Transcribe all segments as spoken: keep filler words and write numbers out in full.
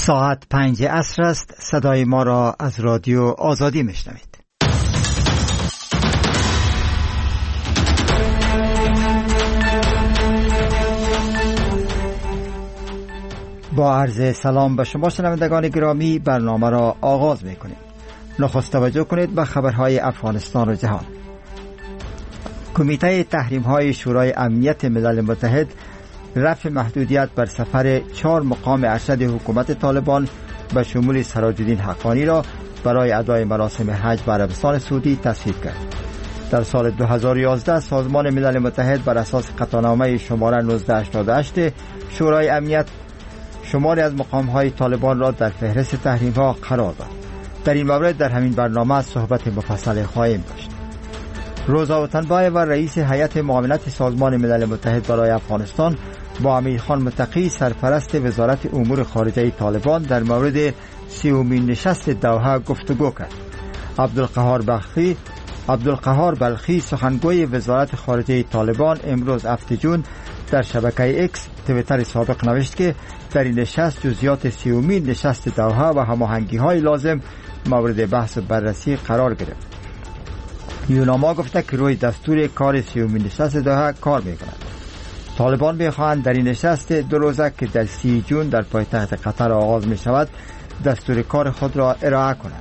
ساعت پنج عصر است. صدای ما را از رادیو آزادی میشنوید. با عرض سلام به شما شنوندگان گرامی، برنامه را آغاز میکنیم. نخست توجه کنید به خبرهای افغانستان و جهان. کمیته تحریم های شورای امنیت ملل متحد رفع محدودیت بر سفر چهار مقام ارشد حکومت طالبان به شمول سراج الدین حقانی را برای ادای مراسم حج به عربستان سعودی تصویب کرد. در سال دو هزار و یازده سازمان ملل متحد بر اساس قطعنامه شماره نوزده هشتاد و هشت شورای امنیت شماری از مقام‌های طالبان را در فهرست تحریم‌ها قرار داد. در این مورد در همین برنامه صحبت مفصل خواهیم داشت. روزا وطنبای و رئیس هیئت معاونت سازمان ملل متحد برای افغانستان با امیرخان متقی سرپرست وزارت امور خارجه طالبان در مورد سیومین نشست دوحه گفتگو کرد. عبدالقهار بلخی عبدالقهار بلخی سخنگوی وزارت خارجه طالبان امروز هفت جون در شبکه اکس تویتر سابق نوشت که در این نشست جزئیات سیومین نشست دوحه و هماهنگی‌های لازم مورد بحث و بررسی قرار گرفت. یوناما گفته که روی دستور کار سیومین نشست دوحه کار می‌کند. طالبان می‌خواهند در این نشست دو روزه که در سی جون در پایتخت قطر آغاز می‌شود دستور کار خود را ارائه کنند.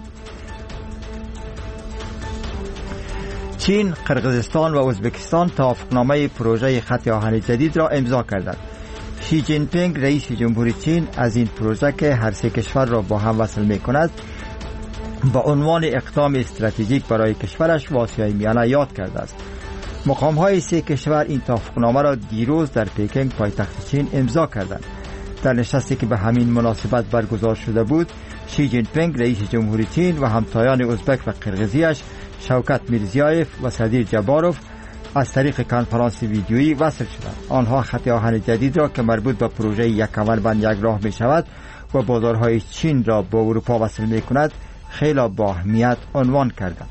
چین، قرقیزستان و ازبکستان توافقنامه پروژه خط آهن جدید را امضا کردند. شی جین پینگ رئیس جمهوری چین از این پروژه که هر سه کشور را با هم وصل می‌کند با عنوان اقدام استراتژیک برای کشورش و آسیای میانه یاد کرده است. مقام‌های سه کشور این توافقنامه را دیروز در پکینگ پایتخت چین امضا کردند. در نشستی که به همین مناسبت برگزار شده بود، شی جین پینگ رئیس جمهوری چین و همتایان ازبک و قرقیزیش شوکت میرزیایف و صدیر جباروف از طریق کنفرانس ویدیویی وصل شدند. آنها خط آهن جدید را که مربوط به پروژه یک کمربند یک راه می شود و بازارهای چین را با اروپا وصل می کند خیلی با اهمیت عنوان کردند.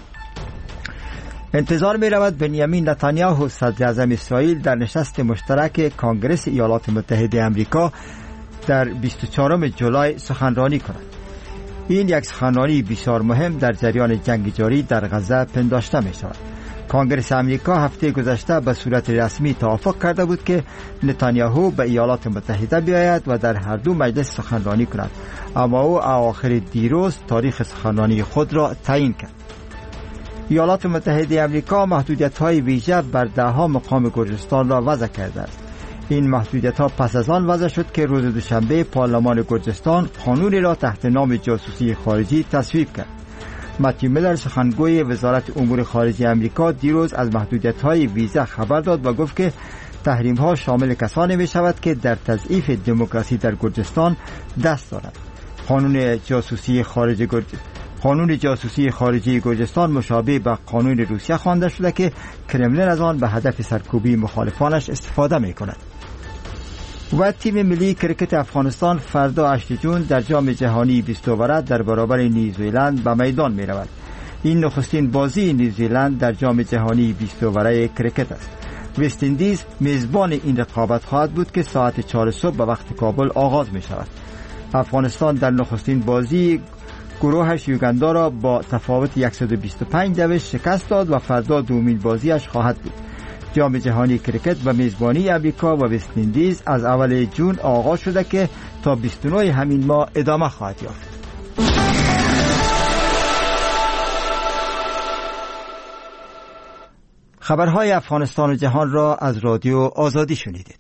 انتظار می رود بنیامین نتانیاهو صدر اعظم اسرائیل در نشست مشترک کانگرس ایالات متحده آمریکا در بیست و چهارم جولای سخنرانی کند. این یک سخنرانی بسیار مهم در جریان جنگ جاری در غزه پنداشته می شود. کانگرس آمریکا هفته گذشته به صورت رسمی توافق کرده بود که نتانیاهو به ایالات متحده بیاید و در هر دو مجلس سخنرانی کند، اما او آخر دیروز تاریخ سخنرانی خود را تعیین کرد. ایالات متحده آمریکا محدودیت‌های ویژه بر ده‌ها مقام گرجستان را وضع کرده است. این محدودیت‌ها پس از آن وضع شد که روز دوشنبه پارلمان گرجستان قانونی را تحت نام جاسوسی خارجی تصویب کرد. متیو میلر سخنگوی وزارت امور خارجه آمریکا دیروز از محدودیت‌های ویزا خبر داد و گفت که تحریم‌ها شامل کسانی می‌شود که در تضعیف دموکراسی در گرجستان دست دارند. قانون جاسوسی خارجی گرجستان قانون جاسوسی خارجی گرجستان مشابه به قانون روسیه خوانده شده که کرملین از آن به هدف سرکوبی مخالفانش استفاده می‌کند. و تیم ملی کرکت افغانستان فردا هشت جون در جام جهانی بیست اوره در برابر نیوزیلند به میدان می رود. این نخستین بازی نیوزیلند در جام جهانی بیست اوره کرکت است. وست اندیز میزبان این رقابت خواهد بود که ساعت چهار صبح به وقت کابل آغاز می شود. افغانستان در نخستین بازی گروهش یوگندا را با تفاوت صد و بیست و پنج دوش شکست داد و فردا دومین بازیش خواهد بود. جام جهانی کرکت به میزبانی آمریکا و وست اندیز از اول جون آغاز شده که تا بیست و نه همین ماه ادامه خواهد یافت. خبرهای افغانستان و جهان را از رادیو آزادی شنیدید.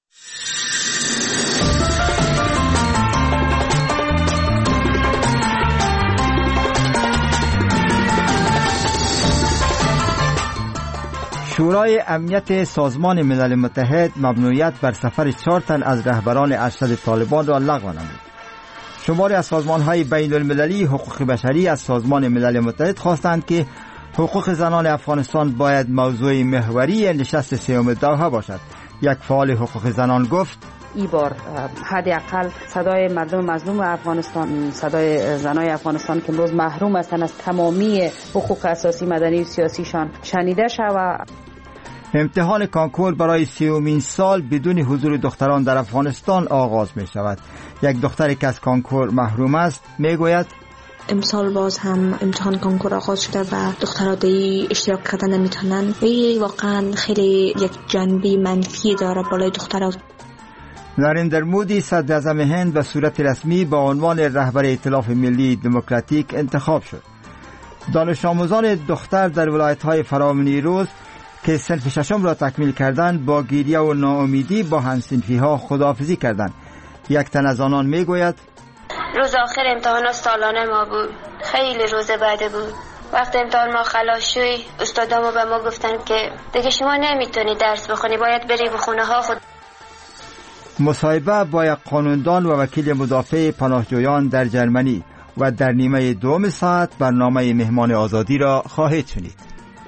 شورای امنیت سازمان ملل متحد ممنوعیت بر سفر چهار تن از رهبران ارشد طالبان را لغو نمود. شماری از سازمان‌های بین المللی حقوق بشری از سازمان ملل متحد خواستند که حقوق زنان افغانستان باید موضوع محوری نشست سوم دوحه باشد. یک فعال حقوق زنان گفت: ای بار حداقل صدای مردم مظلوم افغانستان، صدای زنای افغانستان که امروز محروم هستند از تمامی حقوق اساسی مدنی و سیاسیشان شنیده شود. امتحان کانکور برای سیومین سال بدون حضور دختران در افغانستان آغاز می شود. یک دختری که از کانکور محروم است می گوید امسال باز هم امتحان کانکور آغاز شده و دخترها دی اشتراک کردن نمیتونن. این واقعا خیلی یک جنبه منفی داره بالای دخترها. نریندر مودی صدر اعظم هند به صورت رسمی با عنوان رهبر ائتلاف ملی دموکراتیک انتخاب شد. دانش آموزان دختر در ولایت‌های فرامنی روز که صنف ششم را تکمیل کردند با گریه و ناامیدی با هم‌صنفی‌ها خداحافظی کردند. یک تن از آنان میگوید روز آخر امتحانات سالانه ما بود. خیلی روز بعد بود. وقتی امتحان ما خلاص شد استادامو به ما گفتن که دیگه شما نمیتونی درس بخونی، باید بری به خونه ها خود. مصاحبه با یک قانوندان و وکیل مدافع پناهجویان در جرمنی و در نیمه دوم ساعت برنامه مهمان آزادی را خواهید شنید.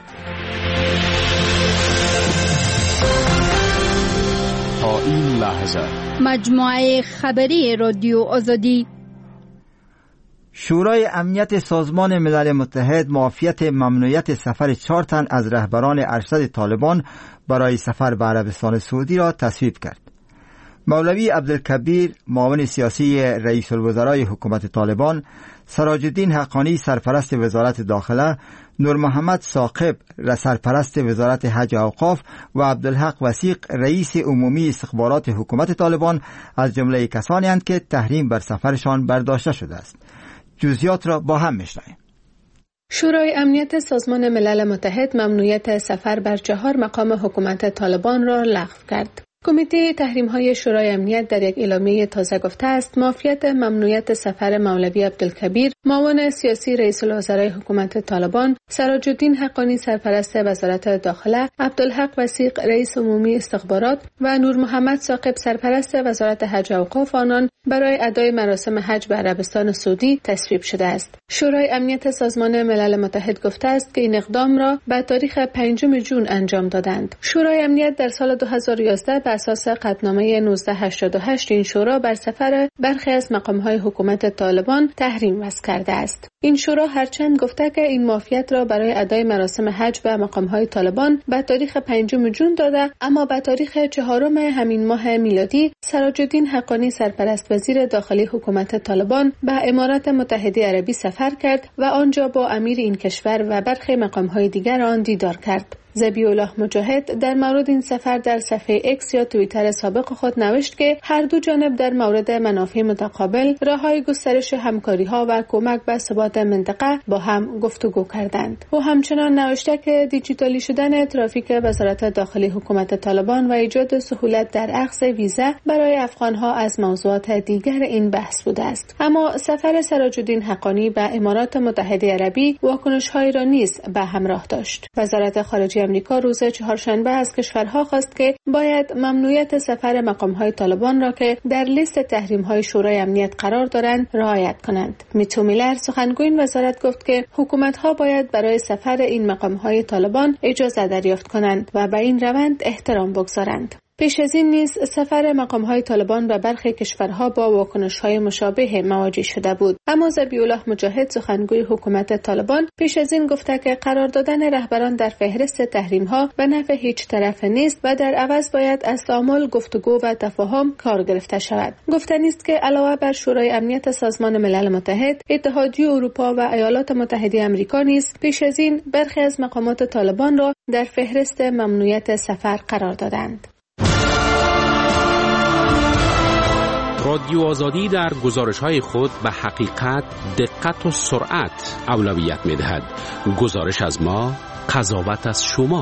تا این لحظه مجموعه خبری رادیو آزادی. شورای امنیت سازمان ملل متحد معافیت ممنوعیت سفر چهار تن از رهبران ارشد طالبان برای سفر به عربستان سعودی را تصویب کرد. مولوی عبدالکبیر معاون سیاسی رئیس الوزرای حکومت طالبان، سراج الدین حقانی سرپرست وزارت داخله، نور محمد ثاقب سرپرست وزارت حج و اوقاف و عبدالحق وثیق رئیس عمومی استخبارات حکومت طالبان از جمله کسانی اند که تحریم بر سفرشان برداشته شده است. جزئیات را با هم میشنویم. شورای امنیت سازمان ملل متحد ممنوعیت سفر بر چهار مقام حکومت طالبان را لغو کرد. کمیته تحریم‌های شورای امنیت در یک اعلامیه تازه گفته است معافیت ممنوعیت سفر مولوی عبدالکبیر معاون سیاسی رئیس الوزرای حکومت طالبان، سراج الدین حقانی سرپرست وزارت داخله، عبدالحق وثیق رئیس عمومی استخبارات و نور محمد ثاقب سرپرست وزارت حج و اوقاف آنان برای ادای مراسم حج به عربستان سعودی تصویب شده است. شورای امنیت سازمان ملل متحد گفته است که این اقدام را به تاریخ پنجم ژوئن انجام دادند. شورای امنیت در سال دو هزار و یازده بر اساس قطعنامه نوزده هشتاد و هشت این شورا بر سفر برخی از مقام‌های حکومت طالبان تحریم وضع کرده است. این شورا هرچند گفته که این معافیت را برای ادای مراسم حج به مقام‌های طالبان به تاریخ پنجم ژوئن داده، اما به تاریخ چهارم همین ماه میلادی سراج الدین حقانی سرپرست وزیر داخلی حکومت طالبان به امارات متحده عربی سفر کرد و آنجا با امیر این کشور و برخی مقام‌های دیگر آن دیدار کرد. ذبیح الله مجاهد در مورد این سفر در صفحه اکس یا توییتر سابق خود نوشت که هر دو جانب در مورد منافع متقابل، راه‌های گسترش همکاری‌ها و کمک به ثبات منطقه با هم گفتگو کردند. او همچنان نوشته که دیجیتالی شدن ترافیک وزارت داخلی حکومت طالبان و ایجاد سهولت در اخذ ویزا برای افغان‌ها از موضوعات دیگر این بحث بوده است. اما سفر سراج الدین حقانی به امارات متحده عربی واکنش‌هایی را نیز به همراه داشت. وزارت خارجه امریکا روز چهارشنبه از کشورها خواست که باید ممنوعیت سفر مقام‌های طالبان را که در لیست تحریم‌های شورای امنیت قرار دارند رعایت کنند. میتو میلر سخنگوی وزارت گفت که حکومت‌ها باید برای سفر این مقام‌های طالبان اجازه دریافت کنند و به این روند احترام بگذارند. پیش از این نیز سفر مقام‌های طالبان به برخی کشورها با واکنش‌های مشابه مواجه شده بود. اما ذبیح الله مجاهد سخنگوی حکومت طالبان پیش از این گفته که قرار دادن رهبران در فهرست تحریم‌ها به نفع هیچ طرف نیست و در عوض باید از تعامل، گفتگو و تفاهم کار گرفته شود. گفتنی است که علاوه بر شورای امنیت سازمان ملل متحد، اتحادیه اروپا و ایالات متحده آمریکا نیز پیش از این برخی از مقامات طالبان را در فهرست ممنوعیت سفر قرار دادند. رادیو آزادی در گزارش‌های خود به حقیقت، دقت و سرعت اولویت می‌دهد. گزارش از ما، قضاوت از شما.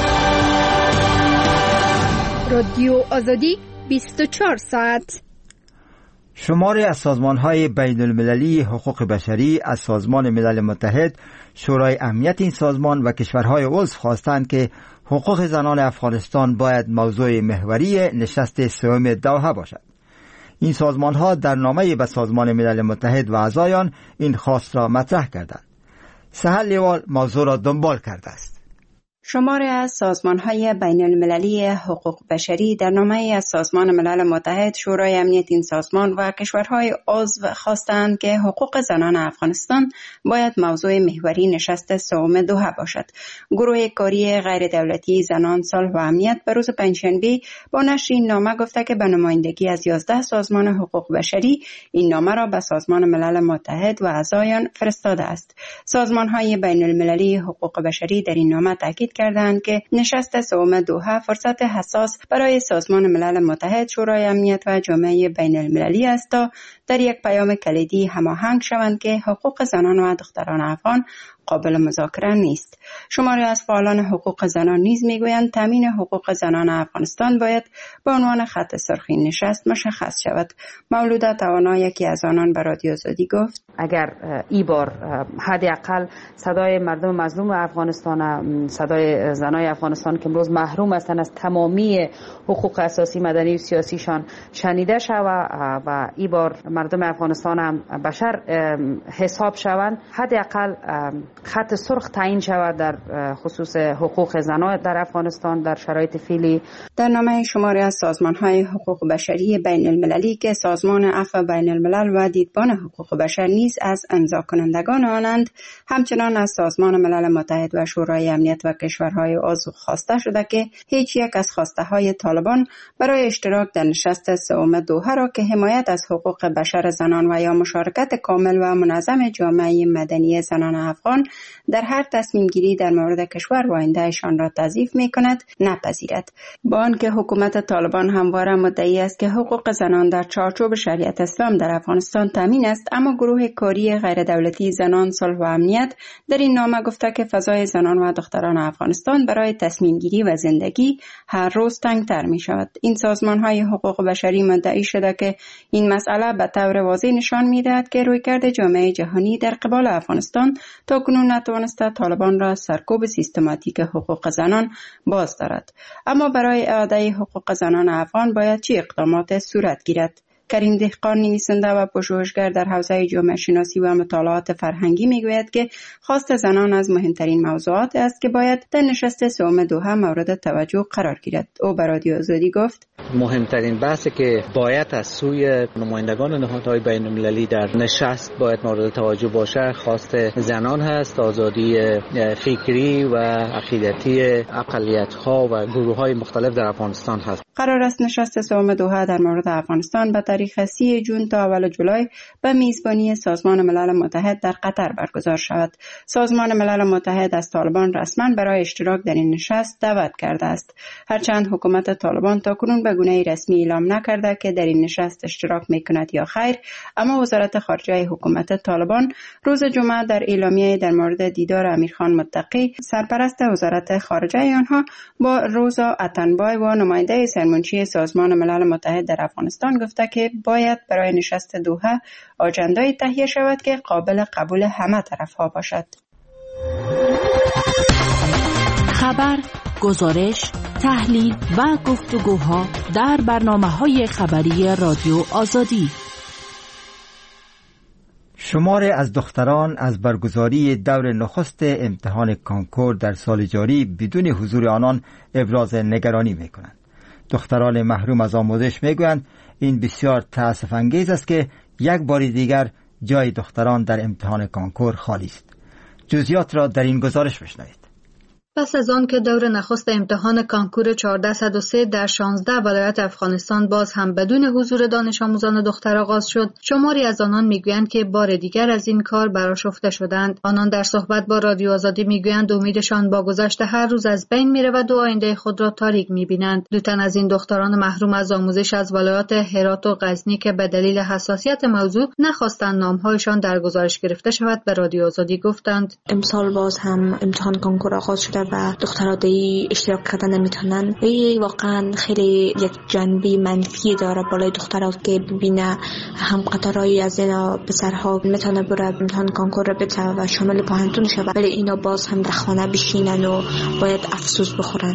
رادیو آزادی بیست و چهار ساعت. شماری از سازمان‌های بین المللی حقوق بشری از سازمان ملل متحد، شورای امنیت این سازمان و کشورهای عضو خواستند که حقوق زنان افغانستان باید موضوع محوری نشست سوم دوحه باشد. این سازمان‌ها در نامه‌ای به سازمان ملل متحد و اعضایان این خواست را مطرح کردند. سهل لیوال موضوع را دنبال کرده است. شماری از سازمان‌های بین‌المللی حقوق بشری در نامه‌ای از سازمان ملل متحد، شورای امنیت این سازمان و کشورهای عضو خواستند که حقوق زنان افغانستان باید موضوع محوری نشست سوم دوحه باشد. گروه کاری غیر دولتی زنان، صلح و امنیت به روز پنجشنبه با نشر این نامه گفته که به نمایندگی از یازده سازمان حقوق بشری این نامه را به سازمان ملل متحد و اعضایان فرستاده است. سازمان‌های بین‌المللی حقوق بشری در این نامه تاکید کردند که نشست سوم دوحه فرصت حساس برای سازمان ملل متحد، شورای امنیت و جامعه بین المللی است تا در یک پیام کلیدی هماهنگ شوند که حقوق زنان و دختران افغان قابل مذاکره نیست. شماری از فعالان حقوق زنان نیز میگویند تامین حقوق زنان افغانستان باید به عنوان خط سرخ این نشست مشخص شود. مولوده توانا یکی از آنان به رادیو آزادی گفت اگر ای بار حداقل صدای مردم مظلوم افغانستان، صدای زنای افغانستان که امروز محروم هستند از تمامی حقوق اساسی مدنی و سیاسیشان شنیده شود و ای بار مردم افغانستان هم بشر حساب شوند، حداقل خط سرخ تعیین شود در خصوص حقوق زنان در افغانستان در شرایط فعلی. در نامه شماری از سازمان‌های حقوق بشری بین المللی که سازمان عفو بین الملل و دیدبان حقوق بشر نیز از امضا کنندگان آنند، همچنان از سازمان ملل متحد و شورای امنیت و کشورهای عضو خواسته شده که هیچ یک از خواسته های طالبان برای اشتراک در نشست سوم دوحه را که حمایت از حقوق بشر زنان و یا مشارکت کامل و منظم جامعه مدنی زنان افغان در هر تصمیم گیری در مورد کشور و آیندهشان را تضعیف می کند نپذیرد. با آنکه حکومت طالبان همواره مدعی است که حقوق زنان در چارچوب شریعت اسلام در افغانستان تامین است، اما گروه کاری غیر دولتی زنان، صلح و امنیت در این نامه گفته که فضای زنان و دختران افغانستان برای تصمیم گیری و زندگی هر روز تنگتر می شود. این سازمان های حقوق بشری مدعی شده که این مسئله به طور واضح نشان می دهد که رویکرد جامعه جهانی در قبال افغانستان تا کنون نتوانسته طالبان را سرکوب سیستماتیک حقوق زنان باز دارد. اما برای اعاده حقوق زنان افغان باید چه اقدامات صورت گیرد؟ کریم دهقان، نویسنده و پژوهشگر در حوزه جامعه شناسی و مطالعات فرهنگی میگوید که خواست زنان از مهمترین موضوعات است که باید در نشست سوم دوحه مورد توجه قرار گیرد. او به رادیو آزادی گفت مهمترین بحثی که باید از سوی نمایندگان نهادهای بین المللی در نشست باید مورد توجه باشه خواست زنان هست، آزادی فکری و عقیدتی اقلیت‌ها و گروه‌های مختلف در افغانستان هست. قرار است نشست سوم دوحه در مورد افغانستان به تاریخ سی جون تا اول جولای به میزبانی سازمان ملل متحد در قطر برگزار شود. سازمان ملل متحد از طالبان رسما برای اشتراک در این نشست دعوت کرده است. هرچند حکومت طالبان تاکنون به گونه رسمی اعلام نکرده که در این نشست اشتراک میکند یا خیر، اما وزارت خارجه حکومت طالبان روز جمعه در اعلامیه در مورد دیدار امیرخان متقی، سرپرست وزارت خارجه آنها، با روزا اتنبای و نماینده سرمنشی سازمان ملل متحد در افغانستان گفته که باید برای نشست دوحه آجنده‌ای تهیه شود که قابل قبول همه طرف‌ها باشد. خبر، گزارش، تحلیل و گفتگوها در برنامه‌های خبری رادیو آزادی. شماری از دختران از برگزاری دور نخست امتحان کانکور در سال جاری بدون حضور آنان ابراز نگرانی می‌کنند. دختران محروم از آموزش میگویند این بسیار تأسف انگیز است که یک بار دیگر جای دختران در امتحان کانکور خالی است. جزئیات را در این گزارش بشنوید. پس از آن که دور نخست امتحان کانکور چهارصد و سه در شانزده ولایت افغانستان باز هم بدون حضور دانش آموزان دختر آغاز شد، شماری از آنان میگویند که بار دیگر از این کار برآشفته شدند. آنان در صحبت با رادیو آزادی میگویند امیدشان با گذشت هر روز از بین میرود و آینده خود را تاریک میبینند. دو تن از این دختران محروم از آموزش از ولایات هرات و غزنی که به دلیل حساسیت موضوع نخواستند نامهایشان در گزارش گرفته شود به رادیو آزادی گفتند امسال باز هم امتحان کانکور آغاز شده و دخترها دی اشتراک کردن نمیتونن. این واقعا خیلی یک جنبه منفی داره بالای دخترها که ببینه هم قطارهایی از اینا پسرها میتونه بره امتحان کانکور رو بده و شامل پاهنتون شود، ولی اینا باز هم در خانه بشینن و باید افسوس بخورن.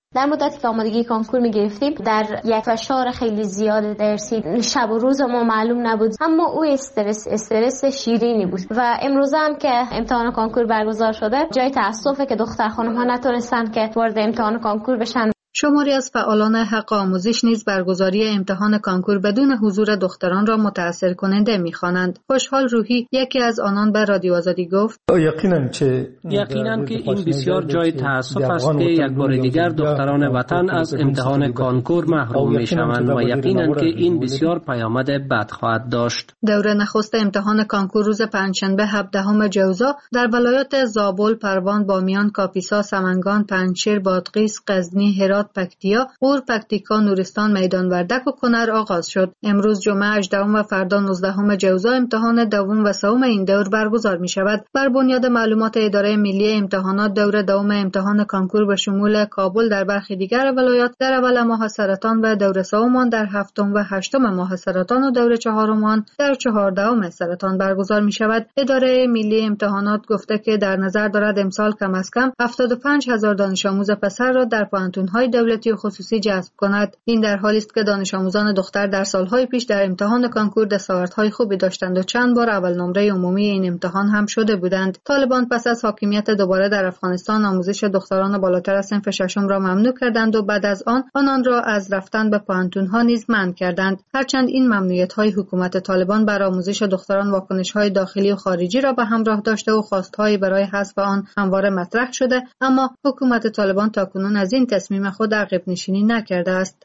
در مدتی که آمادگی کنکور می‌گرفتیم در یک فشار خیلی زیاد درسی، شب و روز ما معلوم نبود، اما او استرس استرس شیرینی بود و امروز هم که امتحان کنکور برگزار شده جای تأسفه که دختر خانم‌ها نتونستن که وارد امتحان کنکور بشن. شماری از فعالان حق آموزش نیز برگزاری امتحان کانکور بدون حضور دختران را متأثر کننده می‌خوانند. خوشحال روحی یکی از آنان به رادیو آزادی گفت: یقیناً که یقیناً که این بسیار جای تأسف است که یک بار دیگر دختران وطن از امتحان کانکور محروم می‌شوند و یقیناً که این بسیار پیامد بد خواهد داشت. دوره نخست امتحان کانکور روز پنجشنبه هفدهم جوزا در ولایات زابل، پروان، بامیان، کاپیسا، سمنگان، پنجشیر، بادغیس، غزنی، هرات، پکتیا، غور، پکتیکا، نورستان، میدان وردک و کنر آغاز شد. امروز جمعه هجدهم و فردا نوزدهم جوزا امتحان دوم و سوم این دور برگزار می شود. بر بنیاد معلومات اداره ملی امتحانات، دور دوم امتحان کانکور به شمول کابل در برخی دیگر ولایات در اول ماه سرطان و دور سوم آن در هفتم و هشتم ماه سرطان و دور چهارم آن در چهاردهم سرطان برگزار می شود. اداره ملی امتحانات گفته که در نظر دارد امسال کم از کم هفتاد و پنج هزار دانش آموز پسر را در پوهنتون‌های دولتی و خصوصی جذب کند. این در حالی است که دانش آموزان دختر در سالهای پیش در امتحان کانکور دستاوردهای خوبی داشتند و چند بار اول نمره عمومی این امتحان هم شده بودند. طالبان پس از حاکمیت دوباره در افغانستان آموزش دختران بالاتر از صنف ششم را ممنوع کردند و بعد از آن آنان را از رفتن به پوهنتون‌ها نیز منع کردند. هرچند این ممنوعیت‌های حکومت طالبان بر آموزش دختران واکنش‌های داخلی و خارجی را به همراه داشته و خواست‌هایی برای حذف آن همواره مطرح شده، اما حکومت طالبان تاکنون از این تصمیم خود عقب نشینی نکرده است.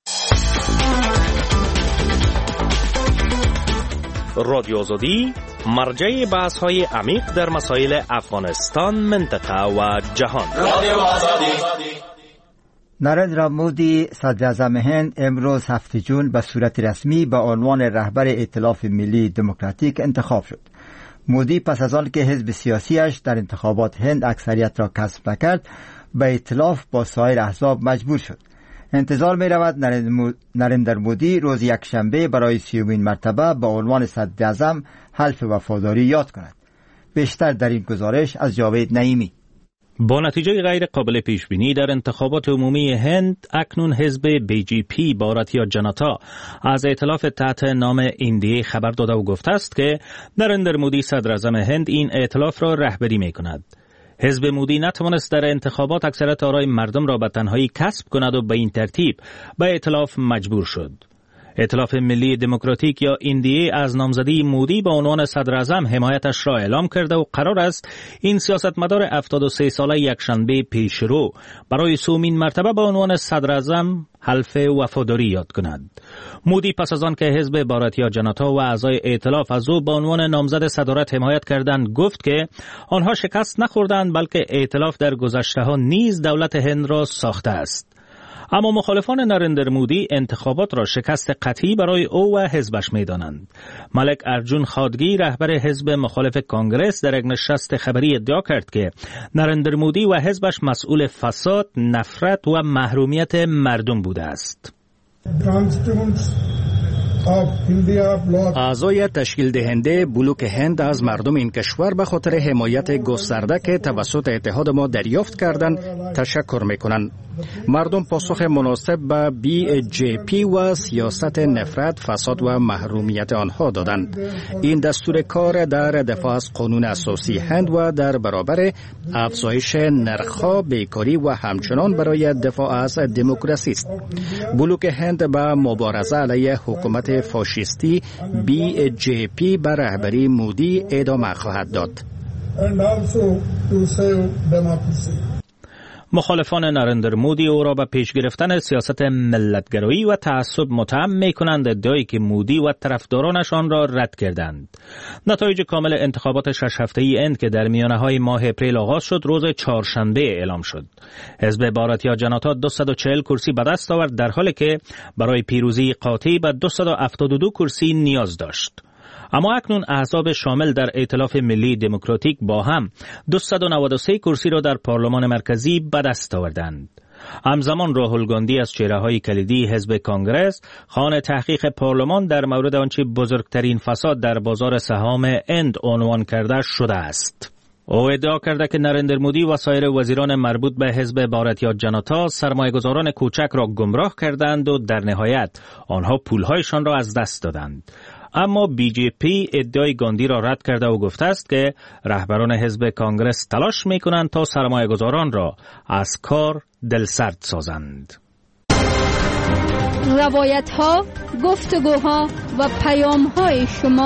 رادیو آزادی مرجع بحث‌های عمیق در مسائل افغانستان، منطقه و جهان. رادیو آزادی. نریندرا مودی صدر اعظم هند امروز هفتم جون به صورت رسمی به عنوان رهبر ائتلاف ملی دموکراتیک انتخاب شد. مودی پس از آن که حزب سیاسیش در انتخابات هند اکثریت را کسب نکرد، به ائتلاف با سایر احزاب مجبور شد. انتظار می رود نریندرا مودی روز یکشنبه برای سیومین مرتبه به عنوان صدر اعظم حلف وفاداری یاد کند. بیشتر در این گزارش از جاوید نعیمی. با نتیجه غیر قابل پیش بینی در انتخابات عمومی هند، اکنون حزب بی جی پی باراتیا جنتا از ائتلاف تحت نام ایندیه خبر داده و گفته است که نریندرا مودی صدر اعظم هند این ائتلاف را رهبری می کند. حزب مودی نتوانست در انتخابات اکثریت آرای مردم را به تنهایی کسب کند و به این ترتیب به ائتلاف مجبور شد. ائتلاف ملی دموکراتیک یا ایندیه از نامزدی مودی به عنوان صدر اعظم حمایتش را اعلام کرده و قرار است این سیاستمدار هفتاد و سه ساله یکشنبه پیشرو برای سومین مرتبه به عنوان صدر اعظم حلف وفاداری یاد کند. مودی پس از آن که حزب باراتیا جنتا و اعضای ائتلاف از او به عنوان نامزد صدارت حمایت کردند، گفت که آنها شکست نخوردند بلکه ائتلاف در گذشته‌ها نیز دولت هند را ساخته است. اما مخالفان نریندرا مودی انتخابات را شکست قطعی برای او و حزبش می‌دانند. ملک ارجون خادگی رهبر حزب مخالف کانگرس در یک نشست خبری ادعا کرد که نریندرا مودی و حزبش مسئول فساد، نفرت و محرومیت مردم بوده است. اعضای تشکیل دهنده بلوک هند از مردم این کشور به خاطر حمایت گسترده که توسط اتحاد ما دریافت کردند تشکر میکنند. مردم پاسخ مناسب به بی جی پی و سیاست نفرت، فساد و محرومیت آنها دادند. این دستور کار در دفاع از قانون اساسی هند و در برابر افزایش نرخ‌ها، بیکاری و همچنان برای دفاع از دموکراسی است. بلوک هند به مبارزه علیه حکومت فاشیستی بی جی پی به رهبری مودی ادامه خواهد داد. مخالفان نریندرا مودی او را به پیش گرفتن سیاست ملتگرایی و تعصب متهم می‌کنند، ادعایی که مودی و طرفدارانش آن را رد کردند. نتایج کامل انتخابات شش هفته‌ای هند که در میانه‌های ماه اپریل آغاز شد روز چهارشنبه اعلام شد. حزب باراتیا جنتا دویست و چهل کرسی به دست آورد، در حالی که برای پیروزی قاطع به دویست و هفتاد و دو کرسی نیاز داشت. اما اکنون احزاب شامل در ائتلاف ملی دموکراتیک با هم دویست و نود و سه کرسی را در پارلمان مرکزی به دست آوردند. همزمان راهول گاندی از چهره‌های کلیدی حزب کانگرس خواهان تحقیق پارلمان در مورد آنچه بزرگترین فساد در بازار سهام هند عنوان کرده شده است. او ادعا کرده که نریندر مودی و سایر وزیران مربوط به حزب بھارتیہ جنتا سرمایه‌گذاران کوچک را گمراه کردند و در نهایت آنها پولهایشان را از دست دادند. اما بی جی پی ادعای گاندی را رد کرده و گفته است که رهبران حزب کانگرس تلاش می‌کنند تا سرمایه‌گذاران را از کار دلسرد سازند. روایت‌ها، گفتگوها و پیام‌های شما.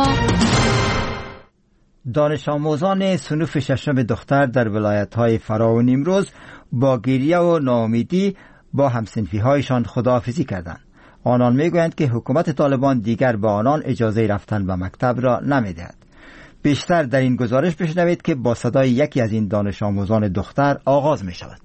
دانش آموزان صنف ششم دختر در ولایت‌های فرا و نیمروز با گریه و ناامیدی با همصنفی‌هایشان خداحافظی کردند. آنان میگویند که حکومت طالبان دیگر به آنان اجازه رفتن به مکتب را نمیدهد. بیشتر در این گزارش بشنوید که با صدای یکی از این دانش آموزان دختر آغاز می شود.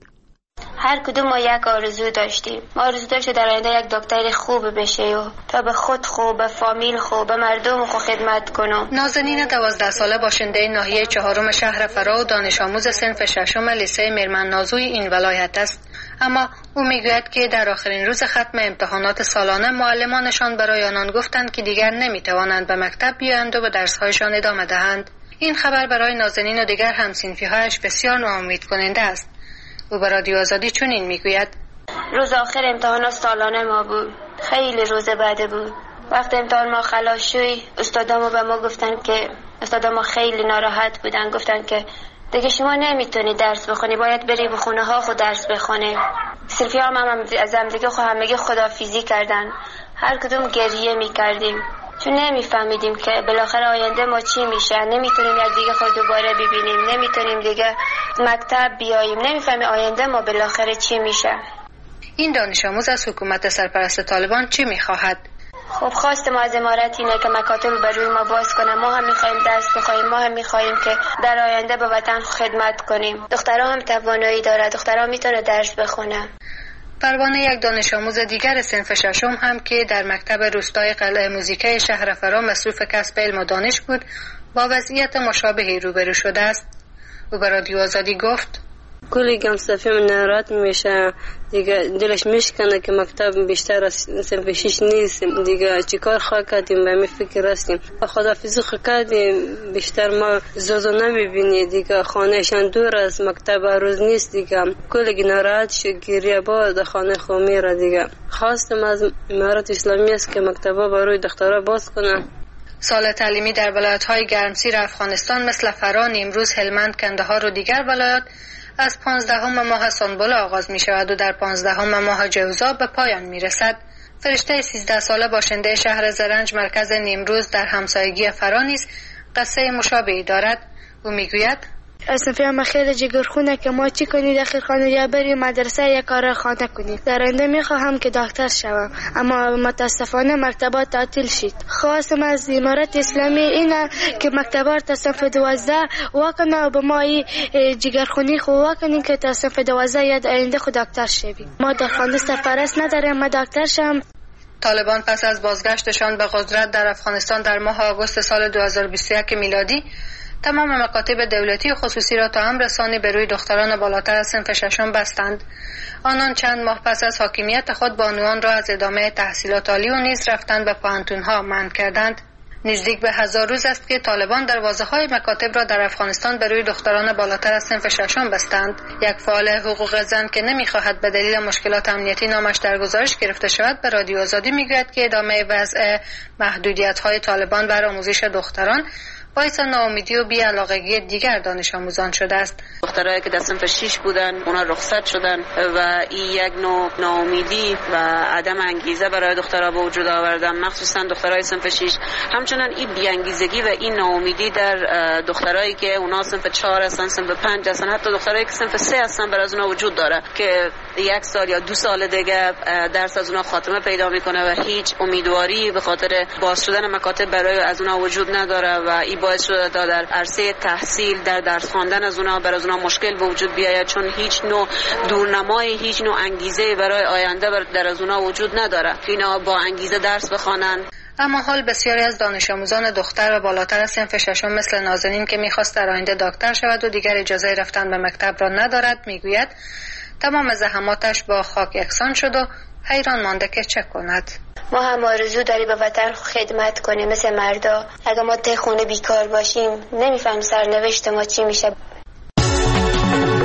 هر کدوم ما یک آرزو داشتیم. ما آرزو داشتیم در آینده یک دکتر خوب بشه و تا به خود خوب، به فامیل خوب، به مردم خوب خدمت کنم. نازنین دوازده ساله باشنده ناحیه چهارم شهر فرا و دانش آموز صنف ششم لیسه میرمن نازوی این ولایت است. اما او میگوید که در آخرین روز ختم امتحانات سالانه معلمانشان برای آنان گفتند که دیگر نمیتوانند به مکتب بیایند و به درس‌هایشان ادامه دهند. این خبر برای نازنین و دیگر هم‌صنفی‌هایش بسیار ناامید کننده است. او به رادیو آزادی چنین میگوید: روز آخر امتحانات سالانه ما بود. خیلی روز بعد بود. وقتی امتحان ما خلاص شد، استادامو به ما گفتن که استادامو خیلی ناراحت بودن، گفتن که دیگه شما نمیتونی درس بخونی، باید بری به خونه ها خود درس بخونی. صرفی هم, هم از هم دیگه خود همگی خداحافظی کردن. هر کدوم گریه میکردیم چون نمیفهمیدیم که بالاخره آینده ما چی میشه. نمیتونیم یک دیگه خود دوباره ببینیم، نمیتونیم دیگه مکتب بیاییم، نمیفهمیم آینده ما بالاخره چی میشه. این دانش آموز از حکومت سرپرست طالبان چی میخواهد؟ خب خواست ما از امارت اینه که مکاتب بر روی ما باز کنه. ما هم میخوایم درس بخوایم، ما هم میخوایم که در آینده به وطن خدمت کنیم. دخترها هم توانایی داره، دخترها میتونه درس بخونه. پروانه یک دانش آموز دیگر صنف ششم هم که در مکتب روستای قلعه موزیکای شهر فرا مصروف کسب علم و دانش بود با وضعیت مشابهی روبرو شده است. او به رادیو آزادی گفت: کلی گمصفی من ناراحت میشه دیگه، دلش میشکنه که مکتب بیشتر از صنف شش نیست دیگه. چیکار خواه کردیم به می فکر هستیم. خداحافظی خواه کردیم، بیشتر ما زوزو نمیبینی دیگه. خانهشان دور از مکتب روز نیست دیگه. کلی ناراحت شد، گریه با در خانه خو میره دیگه. خواستم از امارت اسلامی است که مکتبا برای دخترها باز کنن. سال تعلیمی در ولایت‌های گرمسیر افغانستان مثل فرا، نیمروز، هلمند، کندهار و دیگر ولایات از پانزدهم ماه سنبل آغاز می شود و در پانزدهم ماه جوزا به پایان می رسد. فرشته سیزده ساله باشنده شهر زرنج مرکز نیمروز در همسایگی فرا نیز قصه مشابهی دارد. او می گوید: اصلا ما خیلی جگرخونه که ما چی کنید اخیر خانه یا بریم مدرسه یا کار خانه کنید. در آینده میخواهم که دکتر شوم، اما متاسفانه مکتبات تعطیل شد. خواستم از امارت اسلامی اینه که مکتبات تا صنف دوازده واکنه و به ما جگرخونی خو واکنی که تا صنف دوازده یا آینده خود دکتر شویم. ما در خانه سرپرست نداریم، ما دکتر شم. طالبان پس از بازگشتشان به قدرت در افغانستان در ماه آگوست سال دو هزار و بیست و یک میلادی تمام مکاتب دولتی و خصوصی را تا هم رسانی به روی دختران بالاتر از صنف ششم بستند. آنان چند ماه پس از حاکمیت خود بانوان را از ادامه تحصیلات عالی و نیز رفتن به پوهنتون‌ها منع کردند. نزدیک به هزار روز است که طالبان دروازه‌های مکاتب را در افغانستان به روی دختران بالاتر از صنف ششم بستند. یک فعال حقوق زن که نمی‌خواهد به دلیل مشکلات امنیتی نامش در گزارش گرفته شود به رادیو آزادی می‌گوید که ادامه وضع محدودیت‌های طالبان بر آموزش دختران باعث ناامیدی و بی‌علاقگی دیگر دانش آموزان شده است. دخترایی که در صنف شش بودن اونا رخصت شدن و این یک نوع ناامیدی و عدم انگیزه برای دخترها به وجود آوردن، مخصوصا دخترای صنف شش. همچنان این بی‌انگیزگی و این ناامیدی در دخترایی که اونا صنف چهار هستن، صنف پنج هستن، حتی دخترایی که صنف سه هستن بر از اونا وجود داره که یک سال یا دو سال دیگه درس از اونا خاتمه پیدا میکنه و هیچ امیدواری به خاطر باز شدن مکاتب برای از اونا وجود نداره و این باعث شده تا در عرصه تحصیل، در درس خواندن از اونا بر از اونا مشکل به وجود بیاید، چون هیچ نوع دورنمای، هیچ نوع انگیزه برای آینده در از اونا وجود نداره که اینا با انگیزه درس بخوانن. اما حال بسیاری از دانش آموزان دختر و بالاتر از صنف ششم مثل نازنین که میخواست در آینده دکتر شود و دیگر اجازه رفتن به مکتب را ندارد، میگوید تمام زحماتش با خاک یکسان شد و حیران مانده که چه کند. ما هم آرزو داری به وطن خدمت کنیم مثل مردا. اگه ما ته خونه بیکار باشیم نمیفهم سرنوشت ما چی میشه.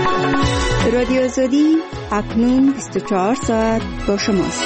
رادیو آزادی اکنون بیست و چهار ساعت با شماست.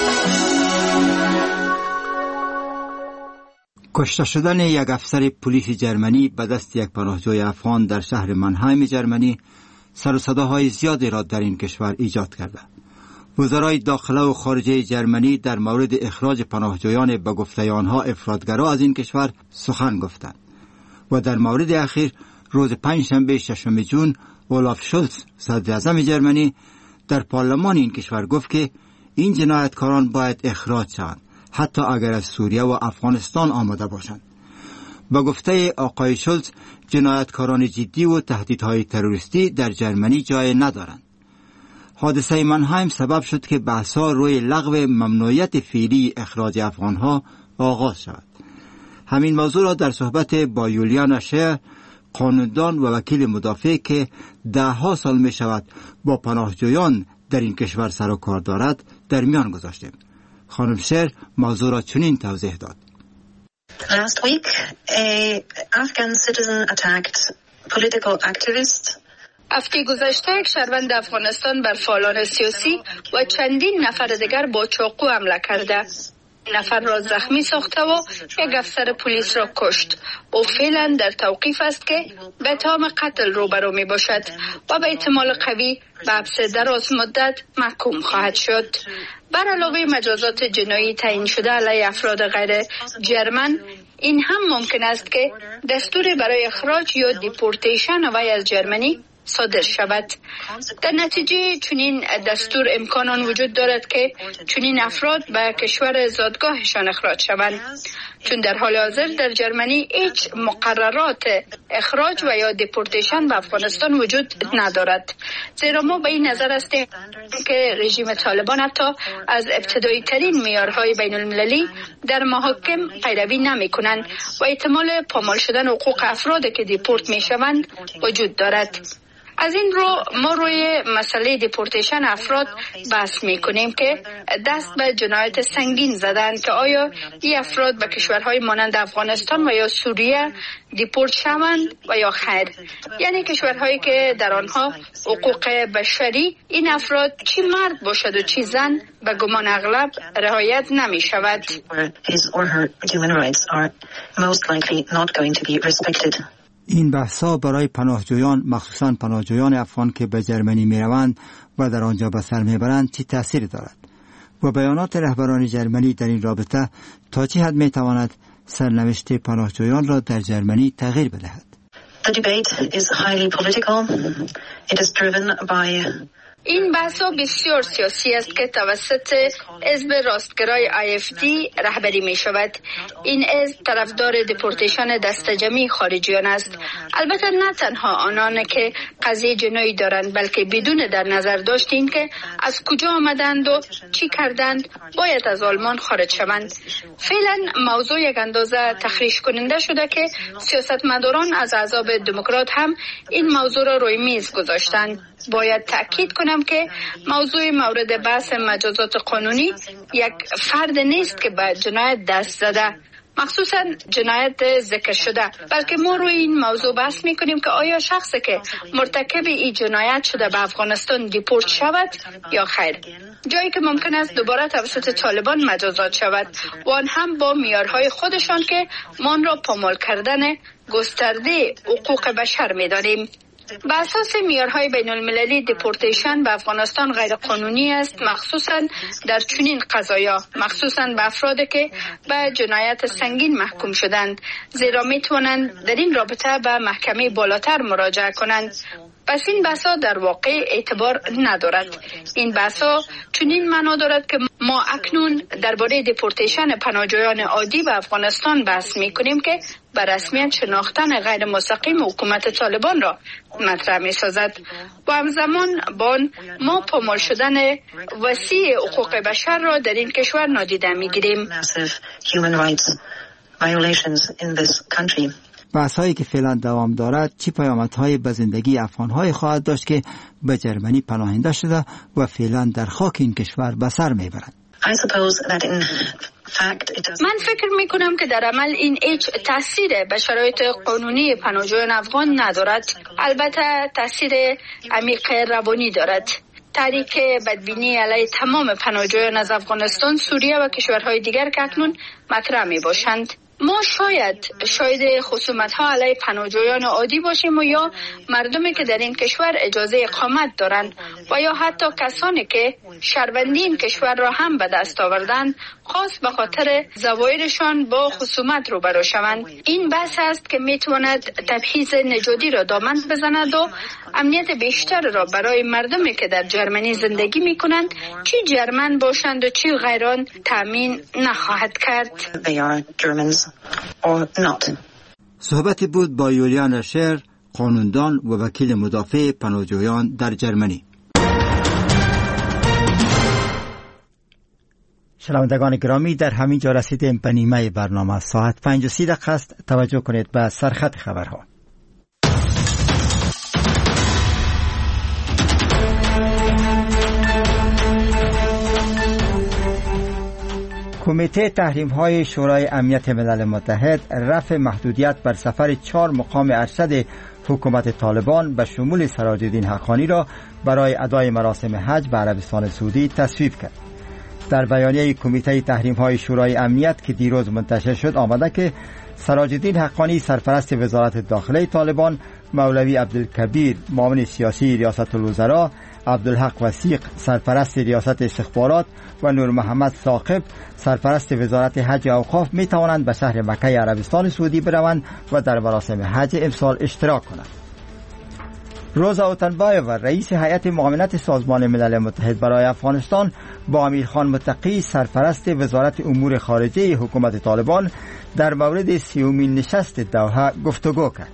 کشته شدن یک افسر پلیس جرمنی به دست یک پناهجوی افغان در شهر منهایم جرمنی سر و صداهای زیادی را در این کشور ایجاد کرده. وزرای داخله و خارجه جرمنی در مورد اخراج پناهجویان به گفته آنها افراطگرا از این کشور سخن گفتند و در مورد اخیر روز پنجشنبه ششم ژوئن اولاف شولز صدر اعظم جرمنی در پارلمان این کشور گفت که این جنایتکاران باید اخراج شوند، حتی اگر از سوریه و افغانستان آمده باشند. با گفته آقای شولز جنایتکاران جدی و تهدیدهای تروریستی در جرمنی جای ندارند. حادثه منهایم سبب شد که بحث‌ها روی لغو ممنوعیت فعلی اخراج افغانها آغاز شود. همین موضوع را در صحبت با یولیانا شیر، قانوندان و وکیل مدافع که ده ها سال می شود با پناهجویان در این کشور سر و کار دارد در میان گذاشتیم. خانم شیر موضوع را چنین توضیح داد. Last week, a Afghan citizen attacked political activist. هفته گذشته یک شهروند افغانستان بر فعالان سیاسی و چندین نفر دیگر با چاقو حمله کرده. نفر را زخمی ساخته و یک افسر پلیس را کشت. او فعلا در توقیف است که به اتهام قتل روبرو می باشد و به احتمال قوی به حبس دراز مدت محکوم خواهد شد. بر علاوه مجازات جنایی تعیین شده علیه افراد غیر جرمن، این هم ممکن است که دستور برای اخراج یا دیپورتیشن وی از جرمنی صادر شود. در نتیجه چنین دستور امکان آن وجود دارد که چنین افراد به کشور زادگاهشان اخراج شوند، چون در حال حاضر در جرمنی هیچ مقررات اخراج و یا دیپورتیشن به افغانستان وجود ندارد. زیرا ما به این نظر هستیم که رژیم طالبان حتی از ابتدایی ترین معیارهای بین المللی در محاکم پیروی نمی کنند و احتمال پامال شدن حقوق افراد که دیپورت می شوند وجود دارد. از این رو ما روی مسئله دیپورتیشن افراد بحث می کنیم که دست به جنایت سنگین زدند که آیا این افراد به کشورهای مانند افغانستان و یا سوریه دیپورت شوند و یا خیر، یعنی کشورهایی که در آنها حقوق بشری این افراد چی مرد باشد و چی زن به گمان اغلب رعایت نمی شود. این بحث‌ها برای پناهجویان، مخصوصاً پناهجویان افغان که به جرمنی می‌روند و در آنجا به سر می‌برند چه تأثیری دارد و بیانات رهبران جرمنی در این رابطه تا چه حد می‌تواند سرنوشت پناهجویان را در جرمنی تغییر بدهد. The debate is highly political. It is driven by این بحثا بسیار سیاسی است که توسط حزب راستگرای آی اف دی رهبری می شود. این حزب طرفدار دیپورتیشن دستجمعی خارجیان است. البته نه تنها آنان که قضیه جنایی دارند، بلکه بدون در نظر داشت این که از کجا آمدند و چی کردند باید از آلمان خارج شوند. فعلا موضوع یک اندازه تخریش کننده شده که سیاستمداران از احزاب دموکرات هم این موضوع را روی میز گذاشتند. باید تأکید کنم که موضوع مورد بحث مجازات قانونی یک فرد نیست که به جنایت دست زده، مخصوصا جنایت ذکر شده، بلکه ما روی این موضوع بحث می کنیم که آیا شخصی که مرتکب این جنایت شده به افغانستان دیپورت شود یا خیر، جایی که ممکن است دوباره توسط طالبان مجازات شود و آن هم با معیارهای خودشان که ما آن را پامال کردن گسترده حقوق بشر می دانیم. به اساس معیارهای بین المللی دیپورتیشن به افغانستان غیر قانونی است، مخصوصا در چنین قضایا، مخصوصا به افرادی که به جنایت سنگین محکوم شدند، زیرا می توانند در این رابطه به محکمه بالاتر مراجعه کنند. پس این بحثا در واقع اعتبار ندارد. این بحثا چنین معنا دارد که ما اکنون درباره دیپورتیشن پناهجویان عادی به افغانستان بحث می کنیم که به رسمیت شناختن غیر مستقیم حکومت طالبان را مطرح می سازد و همزمان با ما پامال شدن وسیع حقوق بشر را در این کشور نادیده می گیریم. بحث‌هایی که فعلا دوام دارد چه پیامدهای به زندگی افغان‌های خواهد داشت که به جرمنی پناهنده شده و فعلا در خاک این کشور به سر می‌برند. I suppose that in من فکر می کنم که در عمل این هیچ تاثیر به شرایط قانونی پناهجویان افغان ندارد. البته تاثیر عمیق روانی دارد. تحریک بدبینی علیه تمام پناهجویان از افغانستان، سوریه و کشورهای دیگر که اکنون مطرح می باشند. ما شاید شاید خصومت ها علیه پناهجویان عادی باشیم و یا مردمی که در این کشور اجازه اقامت دارند و یا حتی کسانی که شهروندی این کشور را هم به دست آوردند خاص به خاطر ظواهرشان با خصومت روبرو شوند. این بحث است که میتواند تبعیض نژادی را دامن بزند و امنیت بیشتر را برای مردمی که در جرمنی زندگی میکنند، چی جرمن باشند و چی غیران، تامین نخواهد کرد. صحبتی بود با یولیان شر، قانوندان و وکیل مدافع پناهجویان در جرمنی. شنوندگان گرامی، در همین جا رسیدیم به نیمه برنامه. ساعت پنج و سی دقیقه است. توجه کنید به سرخط خبرها. کمیته تحریم‌های شورای امنیت ملل متحد رفع محدودیت بر سفر چهار مقام ارشد حکومت طالبان به شمول سراج الدین حقانی را برای ادای مراسم حج به عربستان سعودی تصویب کرد. در بیانیه کمیته تحریم‌های شورای امنیت که دیروز منتشر شد آمده که سراج الدین حقانی سرپرست وزارت داخله طالبان، مولوی عبدالکبیر معاون سیاسی ریاست الوزراء، عبدالحق وثیق سرپرست ریاست استخبارات و نور محمد ثاقب سرپرست وزارت حج و اوقاف می توانند به شهر مکه عربستان سعودی بروند و در مراسم حج امسال اشتراک کنند. روزا اوتنبایو رئیس هیئت معاونت سازمان ملل متحد برای افغانستان با امیرخان متقی سرپرست وزارت امور خارجه حکومت طالبان در مورد سیومین نشست دوحه گفتگو کرد.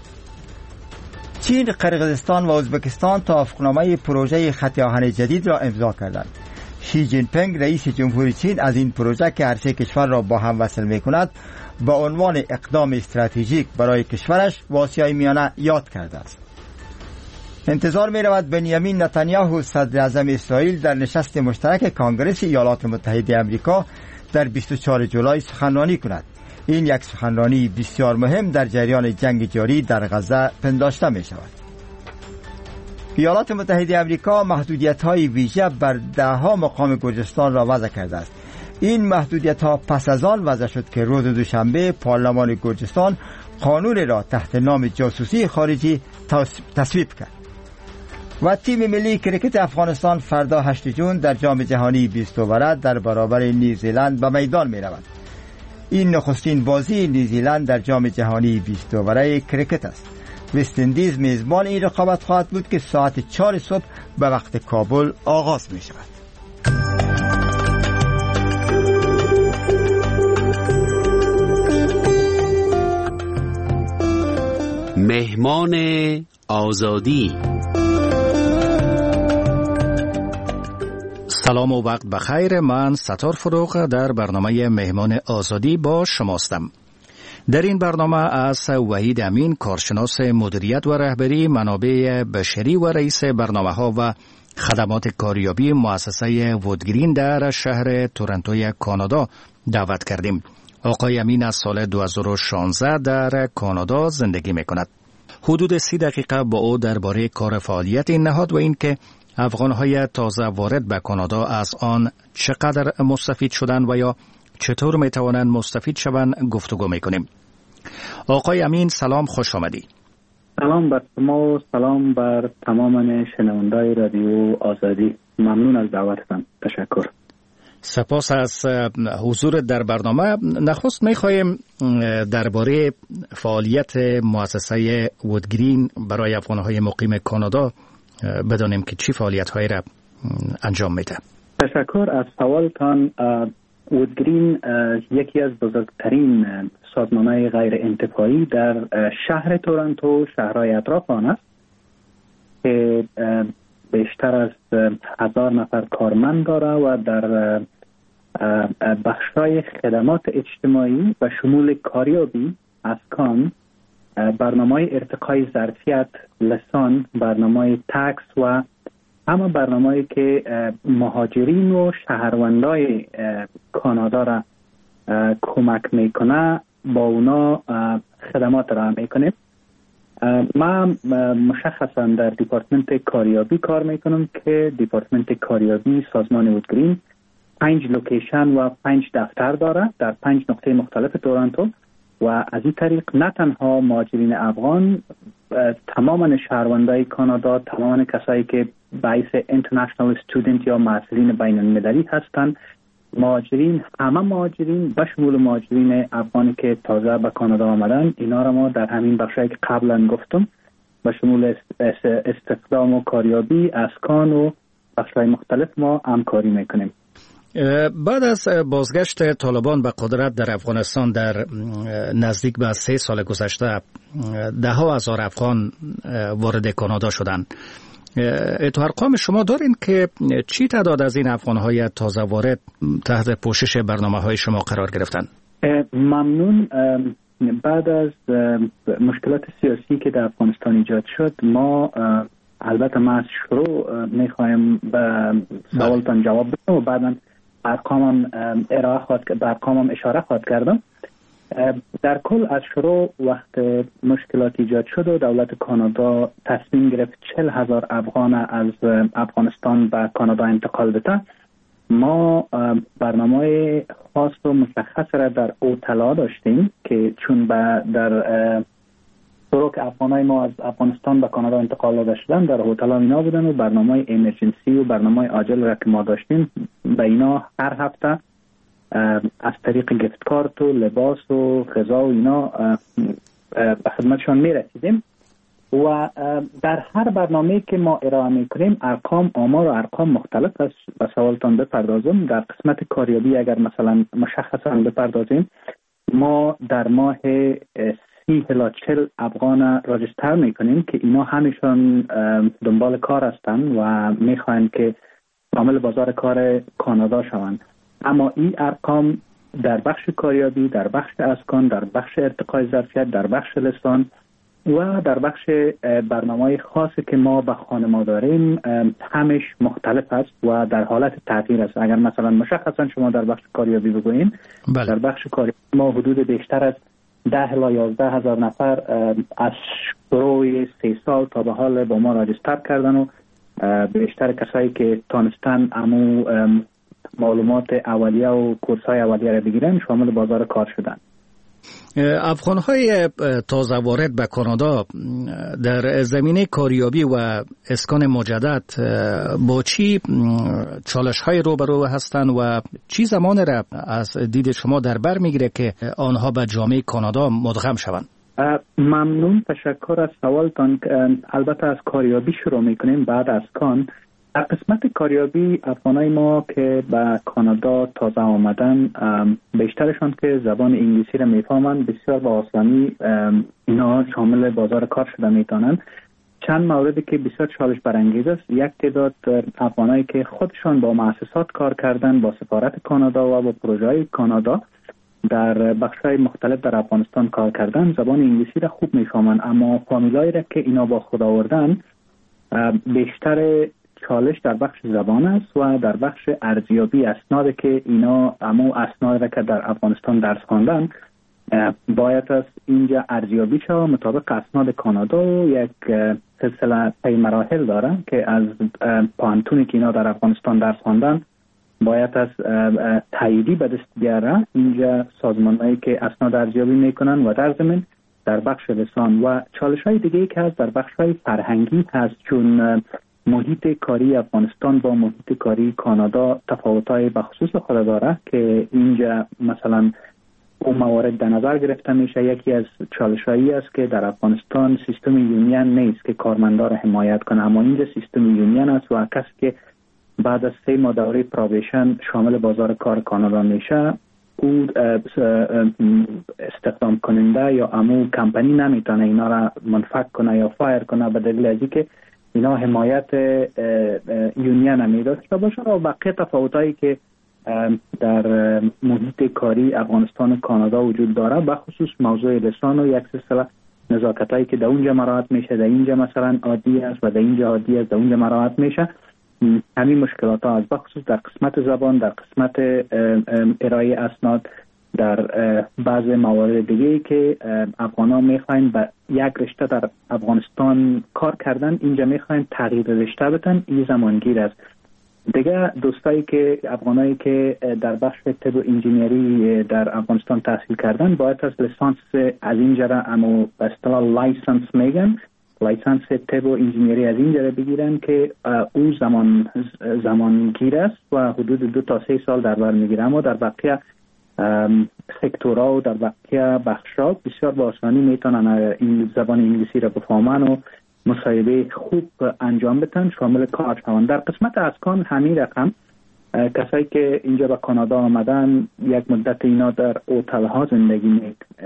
چین، قرقیزستان و ازبکستان توافقنامه پروژه خط آهن جدید را امضا کردند. شی جین پینگ رئیس جمهوری چین از این پروژه که هر سه کشور را با هم وصل می‌کند با عنوان اقدام استراتژیک برای کشورش و آسیای میانه یاد کرده است. انتظار می‌رود بنیامین نتانیاهو صدر اعظم اسرائیل در نشست مشترک کانگرس ایالات متحده آمریکا در بیست و چهارم جولای سخنرانی کند. این یک سخنرانی بسیار مهم در جریان جنگ جاری در غزه پنداشته می شود. ایالات متحده آمریکا محدودیت‌های ویژه بر ده‌ها مقام گرجستان را وضع کرده است. این محدودیت‌ها پس از آن وضع شد که روز دوشنبه پارلمان گرجستان قانون را تحت نام جاسوسی خارجی تصویب کرد. و تیم ملی کرکت افغانستان فردا هشتم ژوئن در جام جهانی بیست اووره در برابر نیوزیلند به میدان می رود. این نخستین بازی نیوزیلند در جام جهانی بیست اووره کرکت است. وست اندیز میزبان این رقابت خواهد بود که ساعت چهار صبح به وقت کابل آغاز می شود. مهمان آزادی. سلام و وقت بخیر. من ستار فروغ در برنامه مهمان آزادی با شماستم. در این برنامه از وحید امین، کارشناس مدیریت و رهبری منابع بشری و رئیس برنامه‌ها و خدمات کاریابی مؤسسه وودگرین در شهر تورنتوی کانادا دعوت کردیم. آقای امین از سال دو هزار و شانزده در کانادا زندگی می‌کند. حدود سی دقیقه با او درباره کار فعالیت این نهاد و اینکه افغان‌های تازه وارد به کانادا از آن چقدر مستفید شدند و یا چطور می‌توانند مستفید شوند گفتگو می‌کنیم. آقای امین سلام، خوش آمدی. سلام بر شما و سلام بر تمام شنوندگان رادیو آزادی. ممنون از دعوتتان. تشکر. سپاس از حضور در برنامه. نخست می‌خوایم درباره فعالیت مؤسسه وودگرین برای افغان‌های مقیم کانادا بدانیم که چی فعالیت‌هایی را انجام میده. تشکر از سوالتان. وودگرین یکی از بزرگترین سازمان‌های غیر انتفاعی در شهر تورنتو، شهرهای اطراف آن است که بیشتر از هزار نفر کارمند داره و در بخش‌های خدمات اجتماعی و شمول کاریابی، اسکان، برنامه ارتقای ظرفیت، لسان، برنامه تکس و همه برنامه‌ای که مهاجرین و شهروندای کانادا را کمک میکنه با اونا خدمات را میکنیم. ما مشخصا در دیپارتمنت کاریابی کار میکنم که دیپارتمنت کاریابی سازمان وودگرین پنج لوکیشن و پنج دفتر داره در پنج نقطه مختلف تورنتو و از این طریق نه تنها مهاجرین افغان، تماما شهروندای کانادا، تماما کسایی که باعث اینترنشنال استودنت یا محصلین بین المللی هستند، مهاجرین، همه مهاجرین به شمول مهاجرین افغانی که تازه به کانادا آمدن، اینا را ما در همین بخشایی که قبلا گفتم به شمول استخدام و کاریابی، اسکان و بخشای مختلف ما همکاری میکنیم. بعد از بازگشت طالبان به قدرت در افغانستان در نزدیک به سه سال گذشته، ده ها هزار افغان وارد کانادا شدند. اتو ارقام شما دارین که چی تعداد از این افغان‌های تازه وارد تحت پوشش برنامه‌های شما قرار گرفتن؟ ممنون. بعد از مشکلات سیاسی که در افغانستان ایجاد شد، ما البته ما از شروع میخوایم به سوالتان جواب بدم و بعدا ارقامم ارائه خواهد به ارقامم اشاره خواهد کردم. در کل از شروع وقت مشکلات ایجاد شد و دولت کانادا تصمیم گرفت چهل هزار افغان از افغانستان به کانادا انتقال بده، ما برنامه خاص و مشخص را در اوتلا داشتیم که چون در شروع که افغانای ما از افغانستان به کانادا انتقال داده شدن در هتل اینا بودن و برنامه امرجنسی و برنامه عاجل را که ما داشتیم به اینا هر هفته از طریق گفت کارت و لباس و غذا و اینا به خدمتشان می رسیدیم و در هر برنامه که ما ارائه می کنیم ارقام آمار و ارقام مختلف است. به سوالتان بپردازم. در قسمت کاریابی اگر مثلا مشخصا بپردازیم، ما در ماه سی الی چهل افغان راجستر می کنیم که اینا همیشون دنبال کار هستند و می خواهند که عامل بازار کار کانادا شوند. اما این ارقام در بخش کاریابی، در بخش اسکان، در بخش ارتقای ظرفیت، در بخش لسان و در بخش برنامه‌های خاصی که ما به خانما داریم همش مختلف است و در حالت تغییر است. اگر مثلا مشخصا شما در بخش کاریابی بگوییم، در بخش کاریابی ما حدود بیشتر از ده الی یازده هزار نفر از شروع سه سال تا به حال با ما راجستر کردن و بیشتر کسایی که تانستن امو معلومات اولیه و کورس‌های اولیه را بگیرن شامل بازار کار شدن. افغان‌های تازه وارد به کانادا در زمینه کاریابی و اسکان مجدد با چی چالش‌های روبرو هستند و چی زمان را از دید شما در بر میگیره که آنها به جامعه کانادا مدغم شوند؟ ممنون، تشکر از سوالتان. البته از کاریابی شروع میکنیم بعد از کان. در قسمت کاریابی افغانای ما که به کانادا تازه آمدن، بیشترشان که زبان انگلیسی را میفهمند، بسیار با آسانی اینا شامل بازار کار شده میتونن. چند موردی که بسیار چالش برانگیز است، یک تعداد افغانایی که خودشان با مؤسسات کار کردن، با سفارت کانادا و با پروژه‌های کانادا در بخش‌های مختلف در افغانستان کار کردن، زبان انگلیسی را خوب میفهمند، اما فامیلایی را که اینا با خود آوردن بیشتر چالش در بخش زبان است و در بخش ارزیابی اسناد که اینا امو اسناد را که در افغانستان درس خواندن باید از اینجا ارزیابی شود مطابق اسناد کانادا و یک سلسله پی مراحل داره که از پانتونی که اینا در افغانستان درس خواندن باید از تاییدی به دست بیاره. اینجا سازمانهایی که اسناد ارزیابی میکنن و در ضمن در بخش لسان و چالش های دیگه که هست در بخش های فرهنگی هست، چون محیط کاری افغانستان با محیط کاری کانادا تفاوت‌های بخصوص خود داره که اینجا مثلا اون موارد در نظر گرفته میشه. یکی از چالش‌هایی است که در افغانستان سیستم یونین نیست که کارمندا را حمایت کنه، اما اینجا سیستم یونین است و کسی که بعد از سه ماه دوره پروبیشن شامل بازار کار کانادا میشه، او استخدام کننده یا امو کمپانی نمیتونه اینا را منفک کنه یا فایر کنه به دلیل از اینکه اینا حمایت یونین میداشته باشه. و بقیه تفاوتایی که در محیط کاری افغانستان و کانادا وجود داره، به خصوص موضوع لسان و یک سلسله نزاکتایی که در اونجا مراعات میشه، در اینجا مثلا عادی است و در اینجا عادی است، در اونجا مراعات میشه. همین مشکلات ها از بخصوص در قسمت زبان، در قسمت ارائه اسناد در بعض موارد دیگه که افغان‌ها میخواین به یک رشته در افغانستان کار کردن، اینجا میخواین تغییر رشته بدن، این زمانگیر است. دیگه دوستایی که افغانایی که در بخش طب و انجینیری در افغانستان تحصیل کردن باید از لیسانس از اینجا را امو به اصطلاح لایسنس میگن، لایسنس طب و انجینیری از اینجا را بگیرن که او زمان زمانگیر است و حدود دو تا سه سال در بر میگیره، اما در بقیه سکتورها و در بقیه بخش‌ها بسیار با آسانی میتونن این زبان انگلیسی را بفهمن و مصاحبه خوب انجام بدن، شامل کار شوند. در قسمت اسکان همین رقم کسایی که اینجا به کانادا آمدن یک مدت اینا در هتل ها زندگی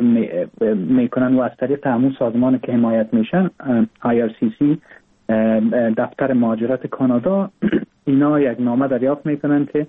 میکنن و از طریق همون سازمان که حمایت میشن آی آر سی سی دفتر مهاجرت کانادا اینا یک نامه دریافت میکنن که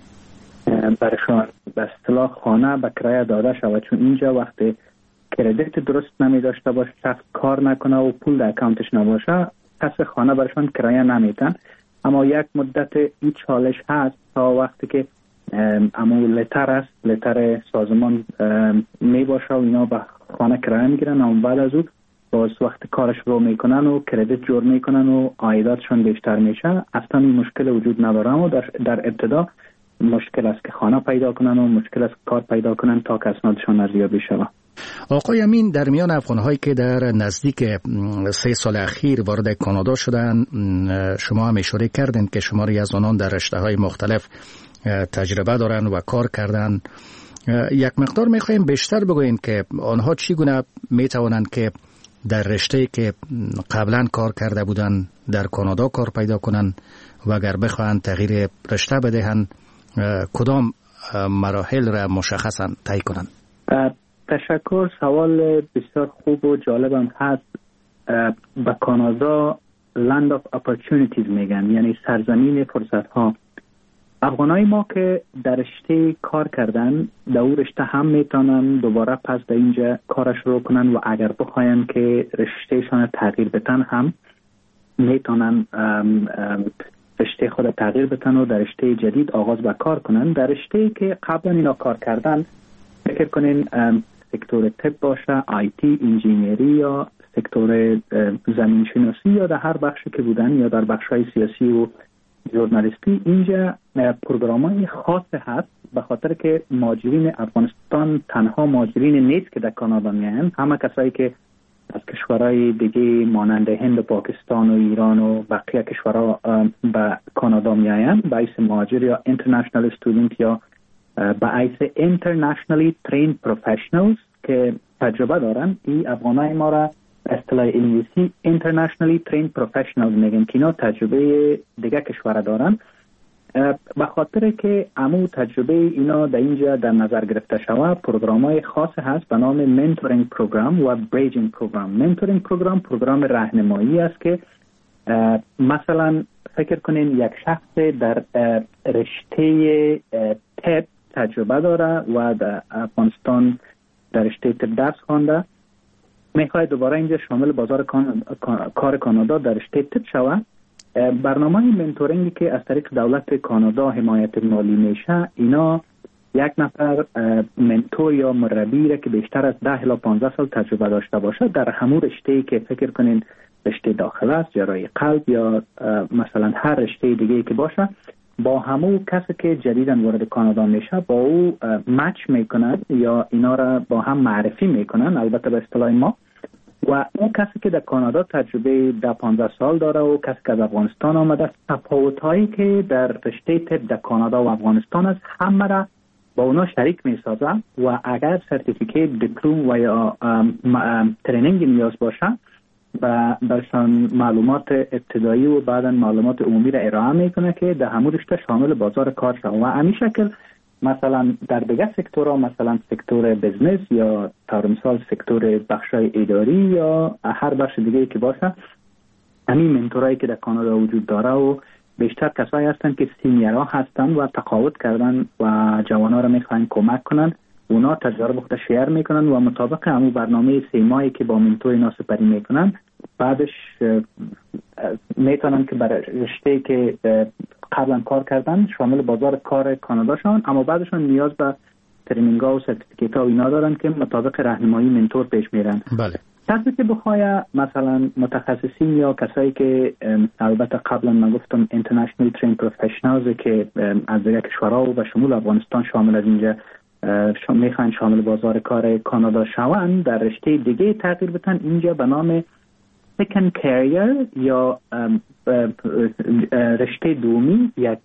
برشان به اصطلاح خانه به کرایه داده شود، چون اینجا وقتی کردیت درست نمی داشته باشه، شخص کار نکنه و پول در اکانتش نباشه، کس خانه برشان کرایه نمیدن. اما یک مدت این چالش هست تا وقتی که امو لتر است، لتر سازمان می باشه و اینا به خانه کرایه میگیرن، اما بعد از او باز وقت کارش رو میکنن و کردیت جور میکنن و عایداتشون بیشتر میشه. اصلا این مشکل وجود نداره و در, در ابتدا مشکل است که خانه پیدا کنن و مشکل است کار پیدا کنن تا که اسنادشون ارزیابی شود. آقای امین، در میان افغان‌هایی که در نزدیک سه سال اخیر وارد کانادا شدن، شما هم اشاره کردین که شماری از آنان در رشته‌های مختلف تجربه دارن و کار کردن. یک مقدار می‌خوایم بیشتر بگوین که آنها چگونه می‌توانند که در رشته‌ای که قبلا کار کرده بودن در کانادا کار پیدا کنند و اگر بخواهند تغییر رشته بدهند کدام مراحل را مشخصاً طی کنند؟ تشکر. سوال بسیار خوب و جالبم هست. به کانادا Land of Opportunities میگن، یعنی سرزمین فرصت ها. افغانای ما که در رشته کار کردن در اون رشته هم میتونن دوباره پس در اینجا کارش رو کنن و اگر بخواین که رشتهشان تغییر بدن هم میتونن رشته خود تغییر بدن و در رشته جدید آغاز به کار کنن. در رشته که قبلا اینا کار کردن فکر کنین سکتور طب باشه، آی تی، انجینیری یا سکتور زمین شناسی یا در هر بخشی که بودن یا در بخش‌های سیاسی و ژورنالیستی، اینجا پروگرام‌های خاص هست به خاطر که مهاجرین افغانستان تنها مهاجرین نیست که در کانادا میان، همه کسایی که از کشورهای دیگه مانند هند و پاکستان و ایران و بقیه کشورها به کانادا میآیند به حیث مهاجر یا اینترنشنال استودنت یا به حیث internationally trained professionals که تجربه دارن. این افغانای ما را اصطلاح انگلیسی internationally trained professionals میگن که اینا تجربه دیگه کشور دارن. به خاطر که عمو تجربه اینا در اینجا در نظر گرفته شود، پروگرام‌های خاص هست به نام منتورینگ پروگرام و بریجینگ پروگرام. منتورینگ پروگرام پروگرام راهنمایی است که مثلا فکر کنین یک شخص در رشته طب تجربه داره و در افغانستان در رشته طب درس خوانده، میخواد دوباره اینجا شامل بازار کان... کار کانادا در رشته طب شود. برنامه منتورینگی که از طریق دولت کانادا حمایت مالی میشه، اینا یک نفر منتور یا مربی را که بیشتر از ده الی پانزده سال تجربه داشته باشه در همون رشته‌ای که فکر کنین رشته داخل است، جراحی قلب یا مثلا هر رشته دیگه‌ای که باشه، با همون کسی که جدیداً وارد کانادا میشه با او مچ میکنن یا اینا را با هم معرفی میکنن، البته به اصطلاح ما. و اون کسی که در کانادا تجربه ده پانزده سال داره و کسی که از افغانستان آمده، تفاوت‌هایی که در رشته طب در کانادا و افغانستان است همه را با اونا شریک میسازه و اگر سرتیفیکیت، دیپلم و یا ترینینگ نیاز باشه و برشان معلومات ابتدایی و بعدا معلومات عمومی را ارائه میکنه که در همون رشته شامل بازار کار شد. و همین شکل مثلا در دیگه سکتورها، مثلا سکتور بزنس یا طور مثال سکتور بخشای اداری یا هر بخش دیگه که باشه، همین منتورایی که در کانادا وجود داره و بیشتر کسایی هستن که سینیرها هستن و تقاعد کردن و جوانا را میخواین کمک کنن، اونا تجربه خود شیر میکنن و مطابق همون برنامه سه ماهی که با منتور اینا سپری میکنن، بعدش میتونن که برای رشته که قبلا کار کردن شامل بازار کار کانادا شون، اما بعدشون نیاز به ترینینگ ها و سرتیفیکیت ها و اینا دارن که مطابق راهنمایی منتور پیش میرن. بله. طبعا که بخوای مثلا متخصصین یا کسایی که البته قبلا من گفتم اینترنشنال ترین پروفشنالز که از دیگر کشورها و شمول افغانستان شامل از اینجا میخوان شامل بازار کار کانادا شوند، در رشته دیگه تغییر بدن. اینجا به نام سکند کریر یا رشته دومی یک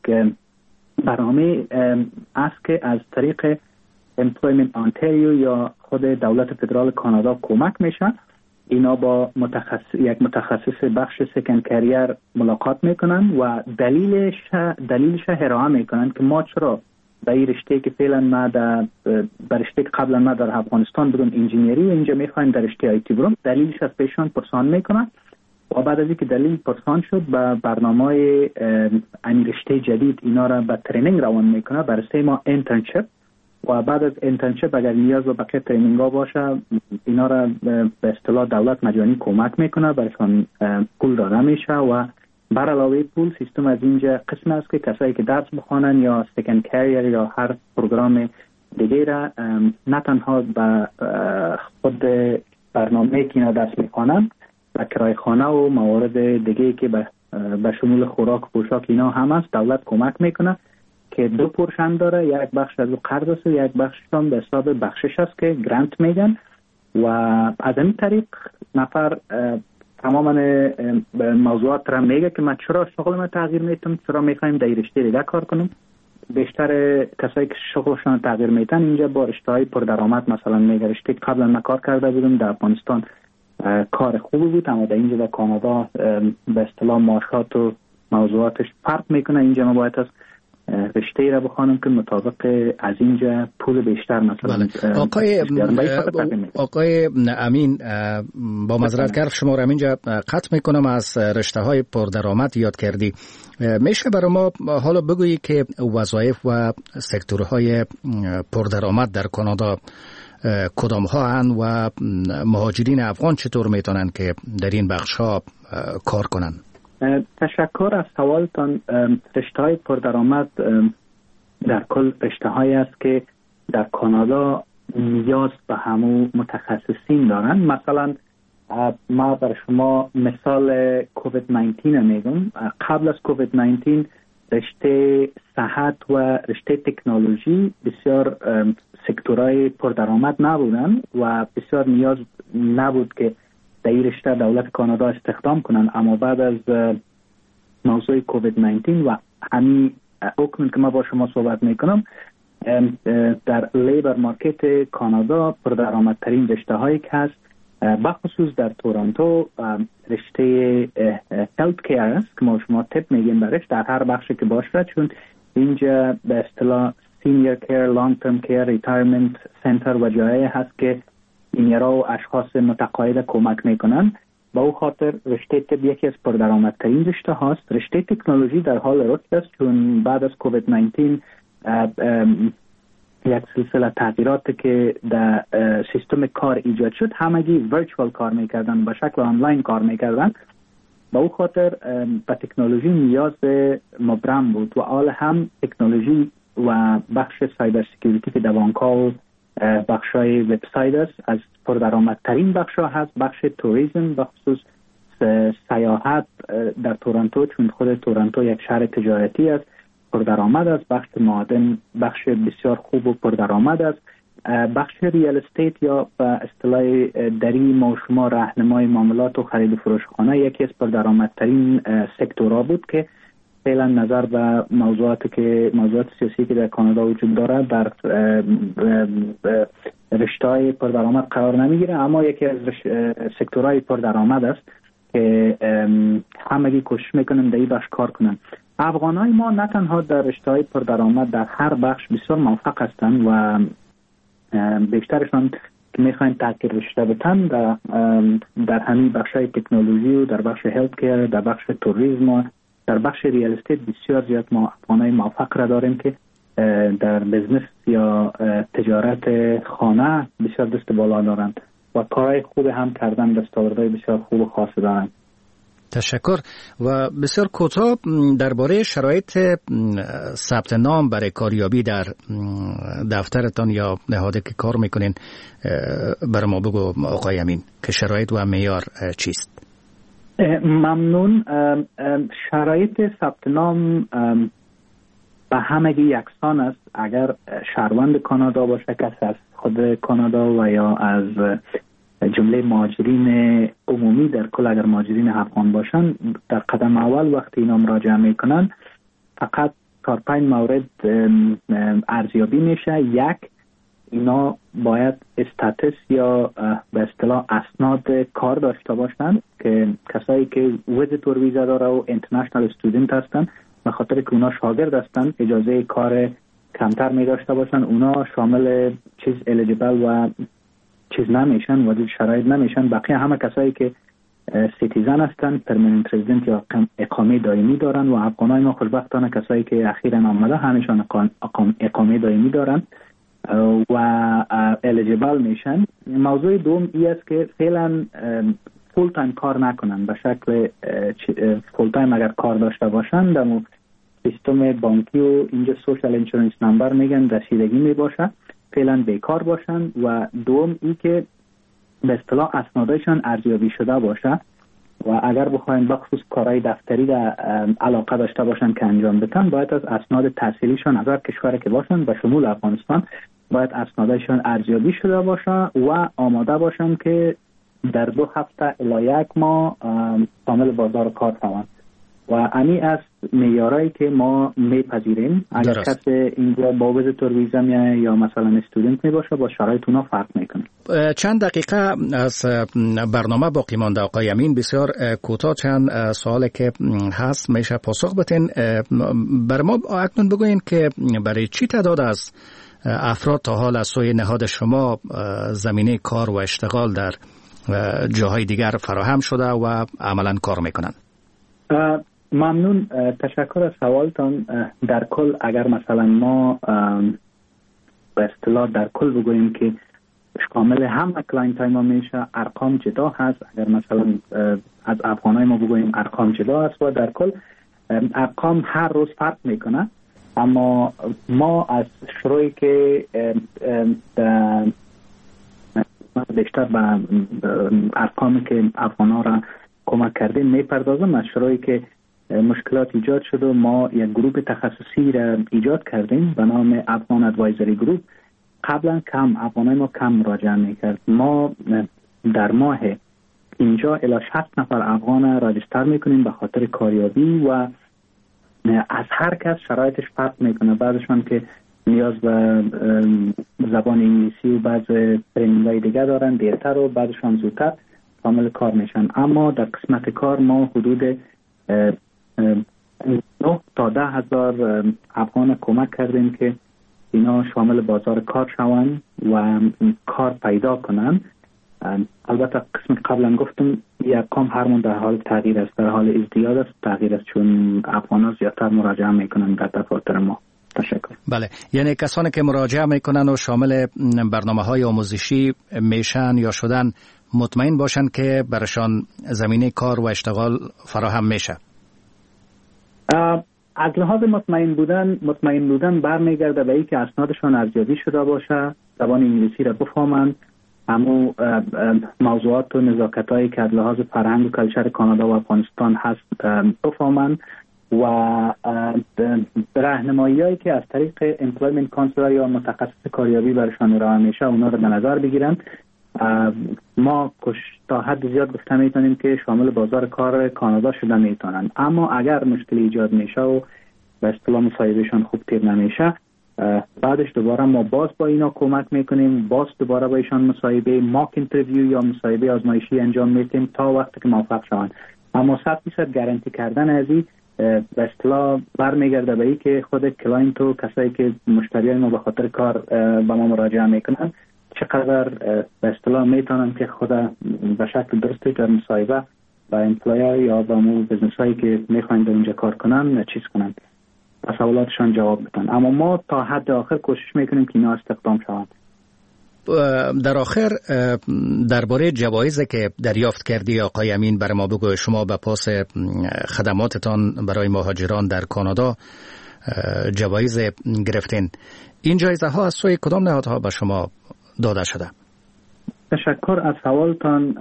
برنامه است که از طریق امپلویمنت آنتاریو یا خود دولت فدرال کانادا کمک میشه. اینا با متخصص یک متخصص بخش سکند کریر ملاقات میکنن و دلیلش دلیلش ارائه میکنن که ما چرا به این رشته که فعلا ما در رشته که قبلا ما در افغانستان بودم انجینیری و اینجا میخوایم در رشته آیتی برم، دلیلش از پیشان پرسان میکنن و بعد از اینکه دلیل پرسان شد به برنامه این رشته جدید اینا را به ترینینگ روان میکنه برای ما انترنشپ و بعد از انترنشپ اگر نیاز و بقیه ترینینگ ها باشه اینا را به اصطلاح دولت مجانی کمک میکنه، برایشان پول داده میشه و بر علاوه پول سیستم از اینجا قسم است که کسایی که درس بخوانن یا سکند کریر یا هر پروگرام دیگه را نه تنها به خود برنامه که اینا درس میخوانن و کرای خانه و موارد دیگه که به به شمول خوراک و پوشاک اینا هم است، دولت کمک میکنه که دو پورشن داره. یک بخش از قرض است و یک بخش هم به حساب بخشش است که گرانت میگن و از این طریق نفر تماما موضوعات را میگه که من چرا شغل ما تغییر میتم، چرا میخوایم در رشته دیگه کار کنم. بیشتر کسایی که شغلشان تغییر میتن اینجا با رشته‌های پردرآمد مثلا میگه رشته قبلا من کار کرده بودم در افغانستان کار خوبی بود، اما در اینجا در کانادا به اصطلاح معاشات و موضوعاتش فرق میکنه. اینجا ما باید از رشته را بخوانم که مطابق از اینجا پول بیشتر مثلا. بله. آقای آقای امین با معذرت کار شما را اینجا قطع میکنم، از رشته های پردرآمد یاد کردی. میشه برای ما حالا بگویی که وظایف و سکتورهای پردرآمد در کانادا کدام ها هستند و مهاجرین افغان چطور میتونن که در این بخش ها کار کنن؟ تشکر از سوالتان. رشته های پردرآمد در کل رشته هایی است که در کانادا نیاز به همو متخصصین دارن. مثلا ما بر شما مثال کووید نوزده میگم. قبل از کووید نوزده رشته صحت و رشته تکنولوژی بسیار سکتورهای پردرآمد نبودن و بسیار نیاز نبود که در این رشته دولت کانادا استخدام کنن. اما بعد از موضوع کووید نوزده و همین اکنون که ما با شما صحبت میکنم در لیبر مارکت کانادا پردرآمدترین رشته هایی که هست بخصوص در تورنتو رشته هلت کیر است که ما شما تپ میگیم برش در هر بخشی که باشه، چون اینجا به اصطلاح سینیر کیر، لانگ ترم کیر، ریتایرمنت سنتر و جایی هست که اینیرا و اشخاص متقاعد کمک میکنن. با او خاطر رشته طب یکی از پردرآمدترین رشته هاست. رشته تکنولوژی در حال رشد است، چون بعد از کووید نوزده یک سلسله تغییرات که در سیستم کار ایجاد شد، همگی ورچوال کار میکردن، به شکل آنلاین کار میکردن. با او خاطر به تکنولوژی نیاز مبرم بود و آل هم تکنولوژی و بخش سایبر سکیوریتی که در بانک‌ها و بخشای وبسایت است از پردرآمدترین بخش‌ها هست. بخش توریسم بخصوص سیاحت در تورنتو، چون خود تورنتو یک شهر تجارتی است، پردرآمد است. بخش معادن بخش بسیار خوب و پردرآمد است. بخش ریال استیت یا به اصطلاح دری ما شما راهنمای معاملات و خرید و فروش خانه یکی از پردرآمدترین سکتورها بود که فعلا نظر به موضوعاتی که موضوعات سیاسی که در کانادا وجود داره در رشته‌های پردرآمد قرار نمیگیره، اما یکی از سکتورهای پردرآمد است که همگی کوشش میکنن در این بخش کار کنن. افغانای ما نه تنها در رشته‌های پردرآمد در هر بخش بسیار موفق هستند و بیشترشان که میخواین تغییر رشته بدن در در همین بخش‌های تکنولوژی و در بخش هلت کیر، در بخش توریسم و در بخش ریال استیت بسیار زیاد ما افغانای موفق را داریم که در بزنس یا تجارت خانه بسیار دست بالا دارند و کارهای خوب هم کردن، دستاوردهای بسیار خوب و خاص دارند. تشکر. و بسیار کوتاه درباره شرایط ثبت نام برای کاریابی در دفترتان یا نهادی که کار میکنین برای ما بگو آقای امین که شرایط و معیار چیست؟ ممنون. شرایط ثبت نام به همگی یکسان است. اگر شهروند کانادا باشه، کسی از خود کانادا و یا از جمله مهاجرین عمومی در کل، اگر مهاجرین افغان باشن، در قدم اول وقتی اینا مراجعه میکنن فقط چهار پنج مورد ارزیابی میشه. یک، اینا باید استاتس یا به اصطلاح اسناد کار داشته باشن که کسایی که ویزیتور ویزا داره و اینترنشنال استودنت هستن، به خاطر که اونا شاگرد هستن اجازه کار کمتر می داشته باشن، اونا شامل چیز الیجیبل و چیز نمیشن، وارد شرایط نمیشن. بقیه همه کسایی که سیتیزن هستن، پرمننت رزیدنت یا اقامه دائمی دارن و افغانای ما خوشبختانه کسایی که اخیراً آمده همیشان اقامه دائمی دارن و الیجیبل میشن. موضوع دوم ای است که فعلا فول تایم کار نکنن، به شکل فول تایم اگر کار داشته باشن در سیستم بانکی و اینجا سوشال انشورنس نمبر میگن رسیدگی میباشه، فعلا بیکار باشن. و دوم ای که به اصطلاح اسنادشان ارزیابی شده باشه و اگر بخواین بخصوص کارهای دفتری در علاقه داشته باشن که انجام بدن، باید از اسناد تحصیلیشان از هر کشوری که باشن به شمول افغانستان باید اسنادشان ارزیابی شده باشه و آماده باشن که در دو هفته الی یک ماه شامل بازار کار شوند. و امی از معیارایی که ما میپذیریم. اگر کسی اینجا با ویزیتور ویزا میاد یا مثلا استودنت می باشه، با شرایط اونا فرق میکنه. چند دقیقه از برنامه باقی مانده آقای امین، بسیار کوتاه چند سوالی که هست میشه پاسخ بدین. بر ما اکنون بگوین که برای چی تعداد از افراد تا حال از سوی نهاد شما زمینه کار و اشتغال در جاهای دیگر فراهم شده و عملا کار میکنن؟ ممنون، تشکر از سوالتان. در کل اگر مثلا ما به اصطلاح در کل بگوییم که شامل همه کلاینت های ما میشه، ارقام جدا هست. اگر مثلا از افغانای ما بگوییم ارقام جدا هست و در کل ارقام هر روز فرق میکنه. اما ما از شروعی که بیشتر به ارقامی که افغانا را کمک کردیم میپردازم. از شروعی که مشکلات ایجاد شد و ما یک گروه تخصصی را ایجاد کردیم به نام افغان ادوایزری گروپ. قبلا کم افغانای ما کم مراجعه میکرد. ما در ماه اینجا الی شصت نفر افغان راجستر میکنیم به خاطر کاریابی و از هر کس شرایطش فرق میکنه. بعضشان که نیاز به زبان انگلیسی و بعض ترینینگ‌های دیگه دارن دیرتر و بعضشان زودتر شامل کار میشن. اما در قسمت کار ما حدود نه تا ده هزار افغان کمک کردیم که اینا شامل بازار کار شوند و کار پیدا کنن. البته قسم قبلا گفتم این ارقام هر من در حال تغییر است، در حال ازدیاد است، تغییر است، چون افغانا زیادتر مراجعه میکنن در دفاتر ما. تشکر. بله، یعنی کسانی که مراجعه میکنن و شامل برنامه های آموزشی میشن یا شدن مطمئن باشن که برشان زمینه کار و اشتغال فراهم میشه. از لحاظ مطمئن بودن مطمئن بودن برمیگرده به اینکه اسنادشان ارزیابی شده باشه، زبان انگلیسی را بفهمند، همو موضوعات و نزاکتایی که از لحاظ فرهنگ و کلچر کانادا و افغانستان هست بفهمند و راهنمایی‌هایی که از طریق امپلویمنت کانسلر یا متخصص کاریابی برشان ارائه میشه اونا رو به نظر بگیرن. ما تا حد زیاد گفته میتونیم که شامل بازار کار کانادا شده میتونن. اما اگر مشکل ایجاد میشه و به اصطلاح مصاحبهشان خوب تیر نمیشه، بعدش دوباره ما باز با اینا کمک میکنیم، باز دوباره با ایشان مصاحبه ماک اینترویو یا مصاحبه آزمایشی انجام میدیم تا وقتی که موفق شوند. اما صد درصد گارانتی کردن از این به اصطلاح برمیگرده به این که خود کلاینت و کسایی که مشتریای ما به خاطر کار به ما مراجعه میکنن چقدر به اصطلاح میتونن که خود به شکل درستی در مصاحبه با امپلایر یا با مو بزنس هایی که میخواین در اونجا کار کنن چیز کنن، سوالاتشان جواب بدن. اما ما تا حد آخر کوشش میکنیم که اینا استخدام شوند. در آخر درباره جوایزی که دریافت کردی آقای امین برای ما بگو. شما به پاس خدماتتان برای مهاجران در کانادا جوایز گرفتین. این جایزه ها از سوی کدام نهادها به شما داده شده؟ تشکر از سوالتان.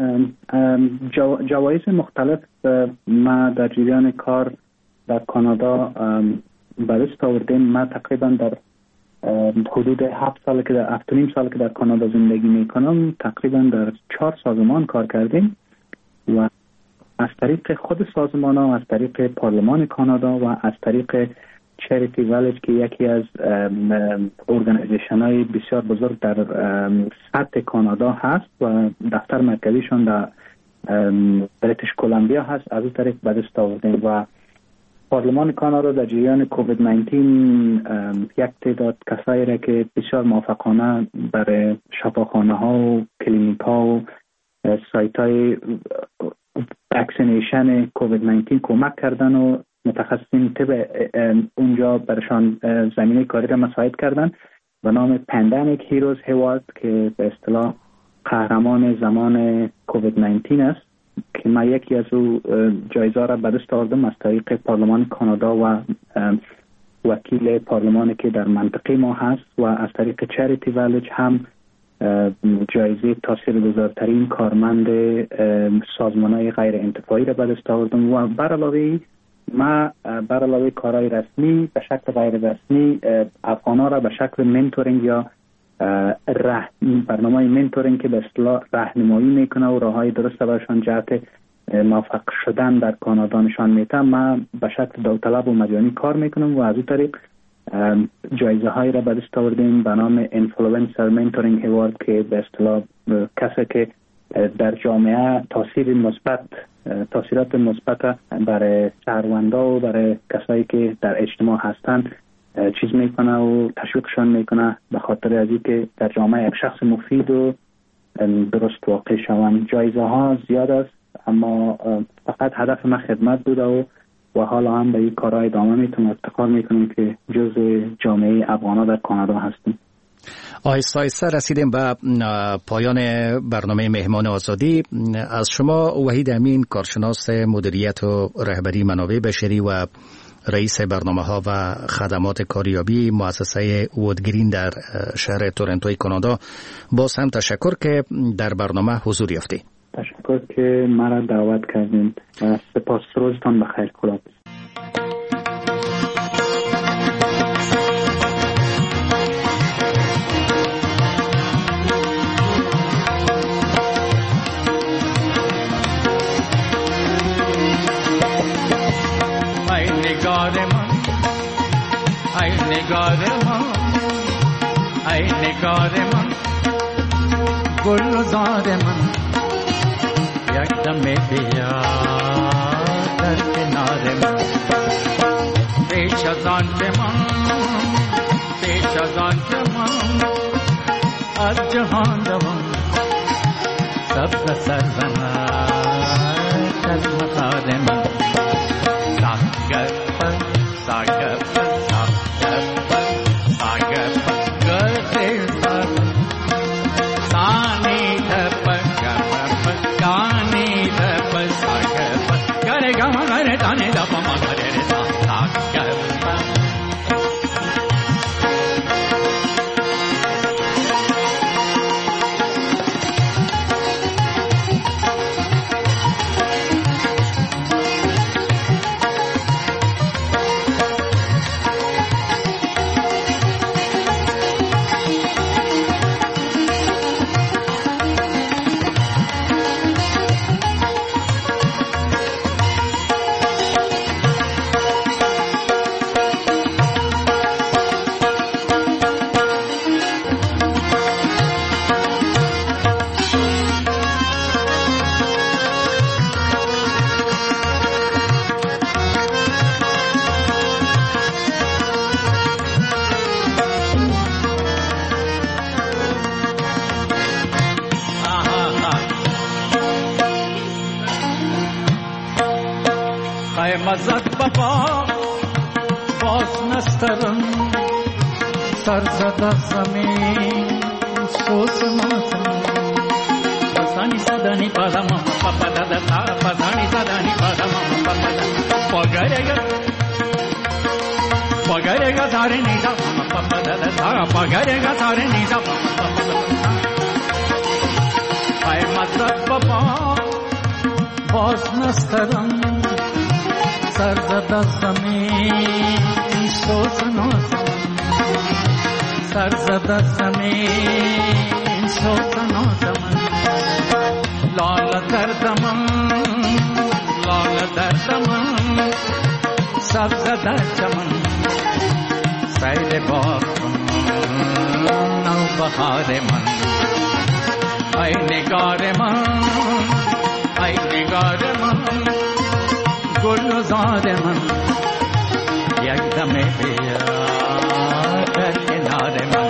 جوایز مختلف ما در جریان کار در کانادا به دست آوردیم. ما تقریبا در حدود هفت سال که در هفت و نیم سال که در کانادا زندگی میکنم تقریبا در چهار سازمان کار کردیم و از طریق خود سازمان ها، از طریق پارلمان کانادا و از طریق چریتی ویلج که یکی از ارگانیزیشن های بسیار بزرگ در سطح کانادا هست و دفتر مرکزیشون در بریتیش کلمبیا هست، از اون طریق به دست آوردیم. و پارلمان کانادا در جریان کووید نوزده یک تعداد کسایی را که بسیار موفقانه برای شفاخانه ها و کلینیک ها و سایت های واکسینیشن کووید نوزده کمک کردن و متخصصین طب اونجا برشان زمینه کاری را مساعد کردن به نام پندمیک هیروز هیوارد که به اصطلاح قهرمان زمان کووید نوزده است که ما یکی از او جایزه را به دست آوردم از طریق پارلمان کانادا و وکیل پارلمانی که در منطقه ما هست و از طریق چریتی ویلج هم جایزه تاثیرگذارترین کارمند سازمان‌های غیر انتفاعی را به دست آوردم و بر علاوه ما بر علاوه کارهای رسمی به شکل غیر رسمی افغان‌ها را به شکل منتورینگ یا برنامه منتورینگ که به اصطلاح راهنمایی میکنه و راههای درست براشان جهت موفق شدن در کانادا نشان میده. من به شکل داوطلب و مجانی کار میکنم و از این طریق جایزه هایی را به دست آوردیم به نام اینفلوئنسر منتورینگ اوارد که به اصطلاح کسی که در جامعه تاثیر مثبت تاثیرات مثبت برای شهروندا و برای کسایی که در اجتماع هستند چیز میکنه و تشویقشان میکنه به خاطر از اینکه در جامعه یک شخص مفید و درست واقع شوند. جایزه ها زیاد است اما فقط هدف ما خدمت بوده و و حالا هم به این کارهای ادامه میتونم افتخار میکنم که جزء جامعه افغانا در کانادا هستیم. آهسته آهسته رسیدیم به پایان برنامه مهمان آزادی. از شما وحید امین، کارشناس مدیریت و رهبری منابع بشری و رئیس برنامه ها و خدمات کاریابی مؤسسه وودگرین در شهر تورنتوی کانادا، باز هم تشکر که در برنامه حضور یافتید. تشکر که مرا دعوت کردین و سپاس. روزتان بخیر. خدا ای نگار من ای نگار من گلزار من یک دم بیا در کنار من پیش از آن که من پیش از آن که من از جهان دوان سب سر زند از مقار من ساگر پر ساگر پر مزد بابا باز نسترم سر زد از زمین Sosma Sani sadani padama papada da ta padani sadani padama papada pagarega pagarega sare ni sa papada da ta pagarega sare ni sa papada ay matlab papa bas nastaram sarzada zamin sosna sarzada zamin sosna zaman लाल दर्दमन लाल दर्दमन सब्ज दर्चमन सैल बापन नौ बहारे मन ऐ निगारे मन ऐ निगारे मन गुलजारे मन एकदम बिया कर किनारे मन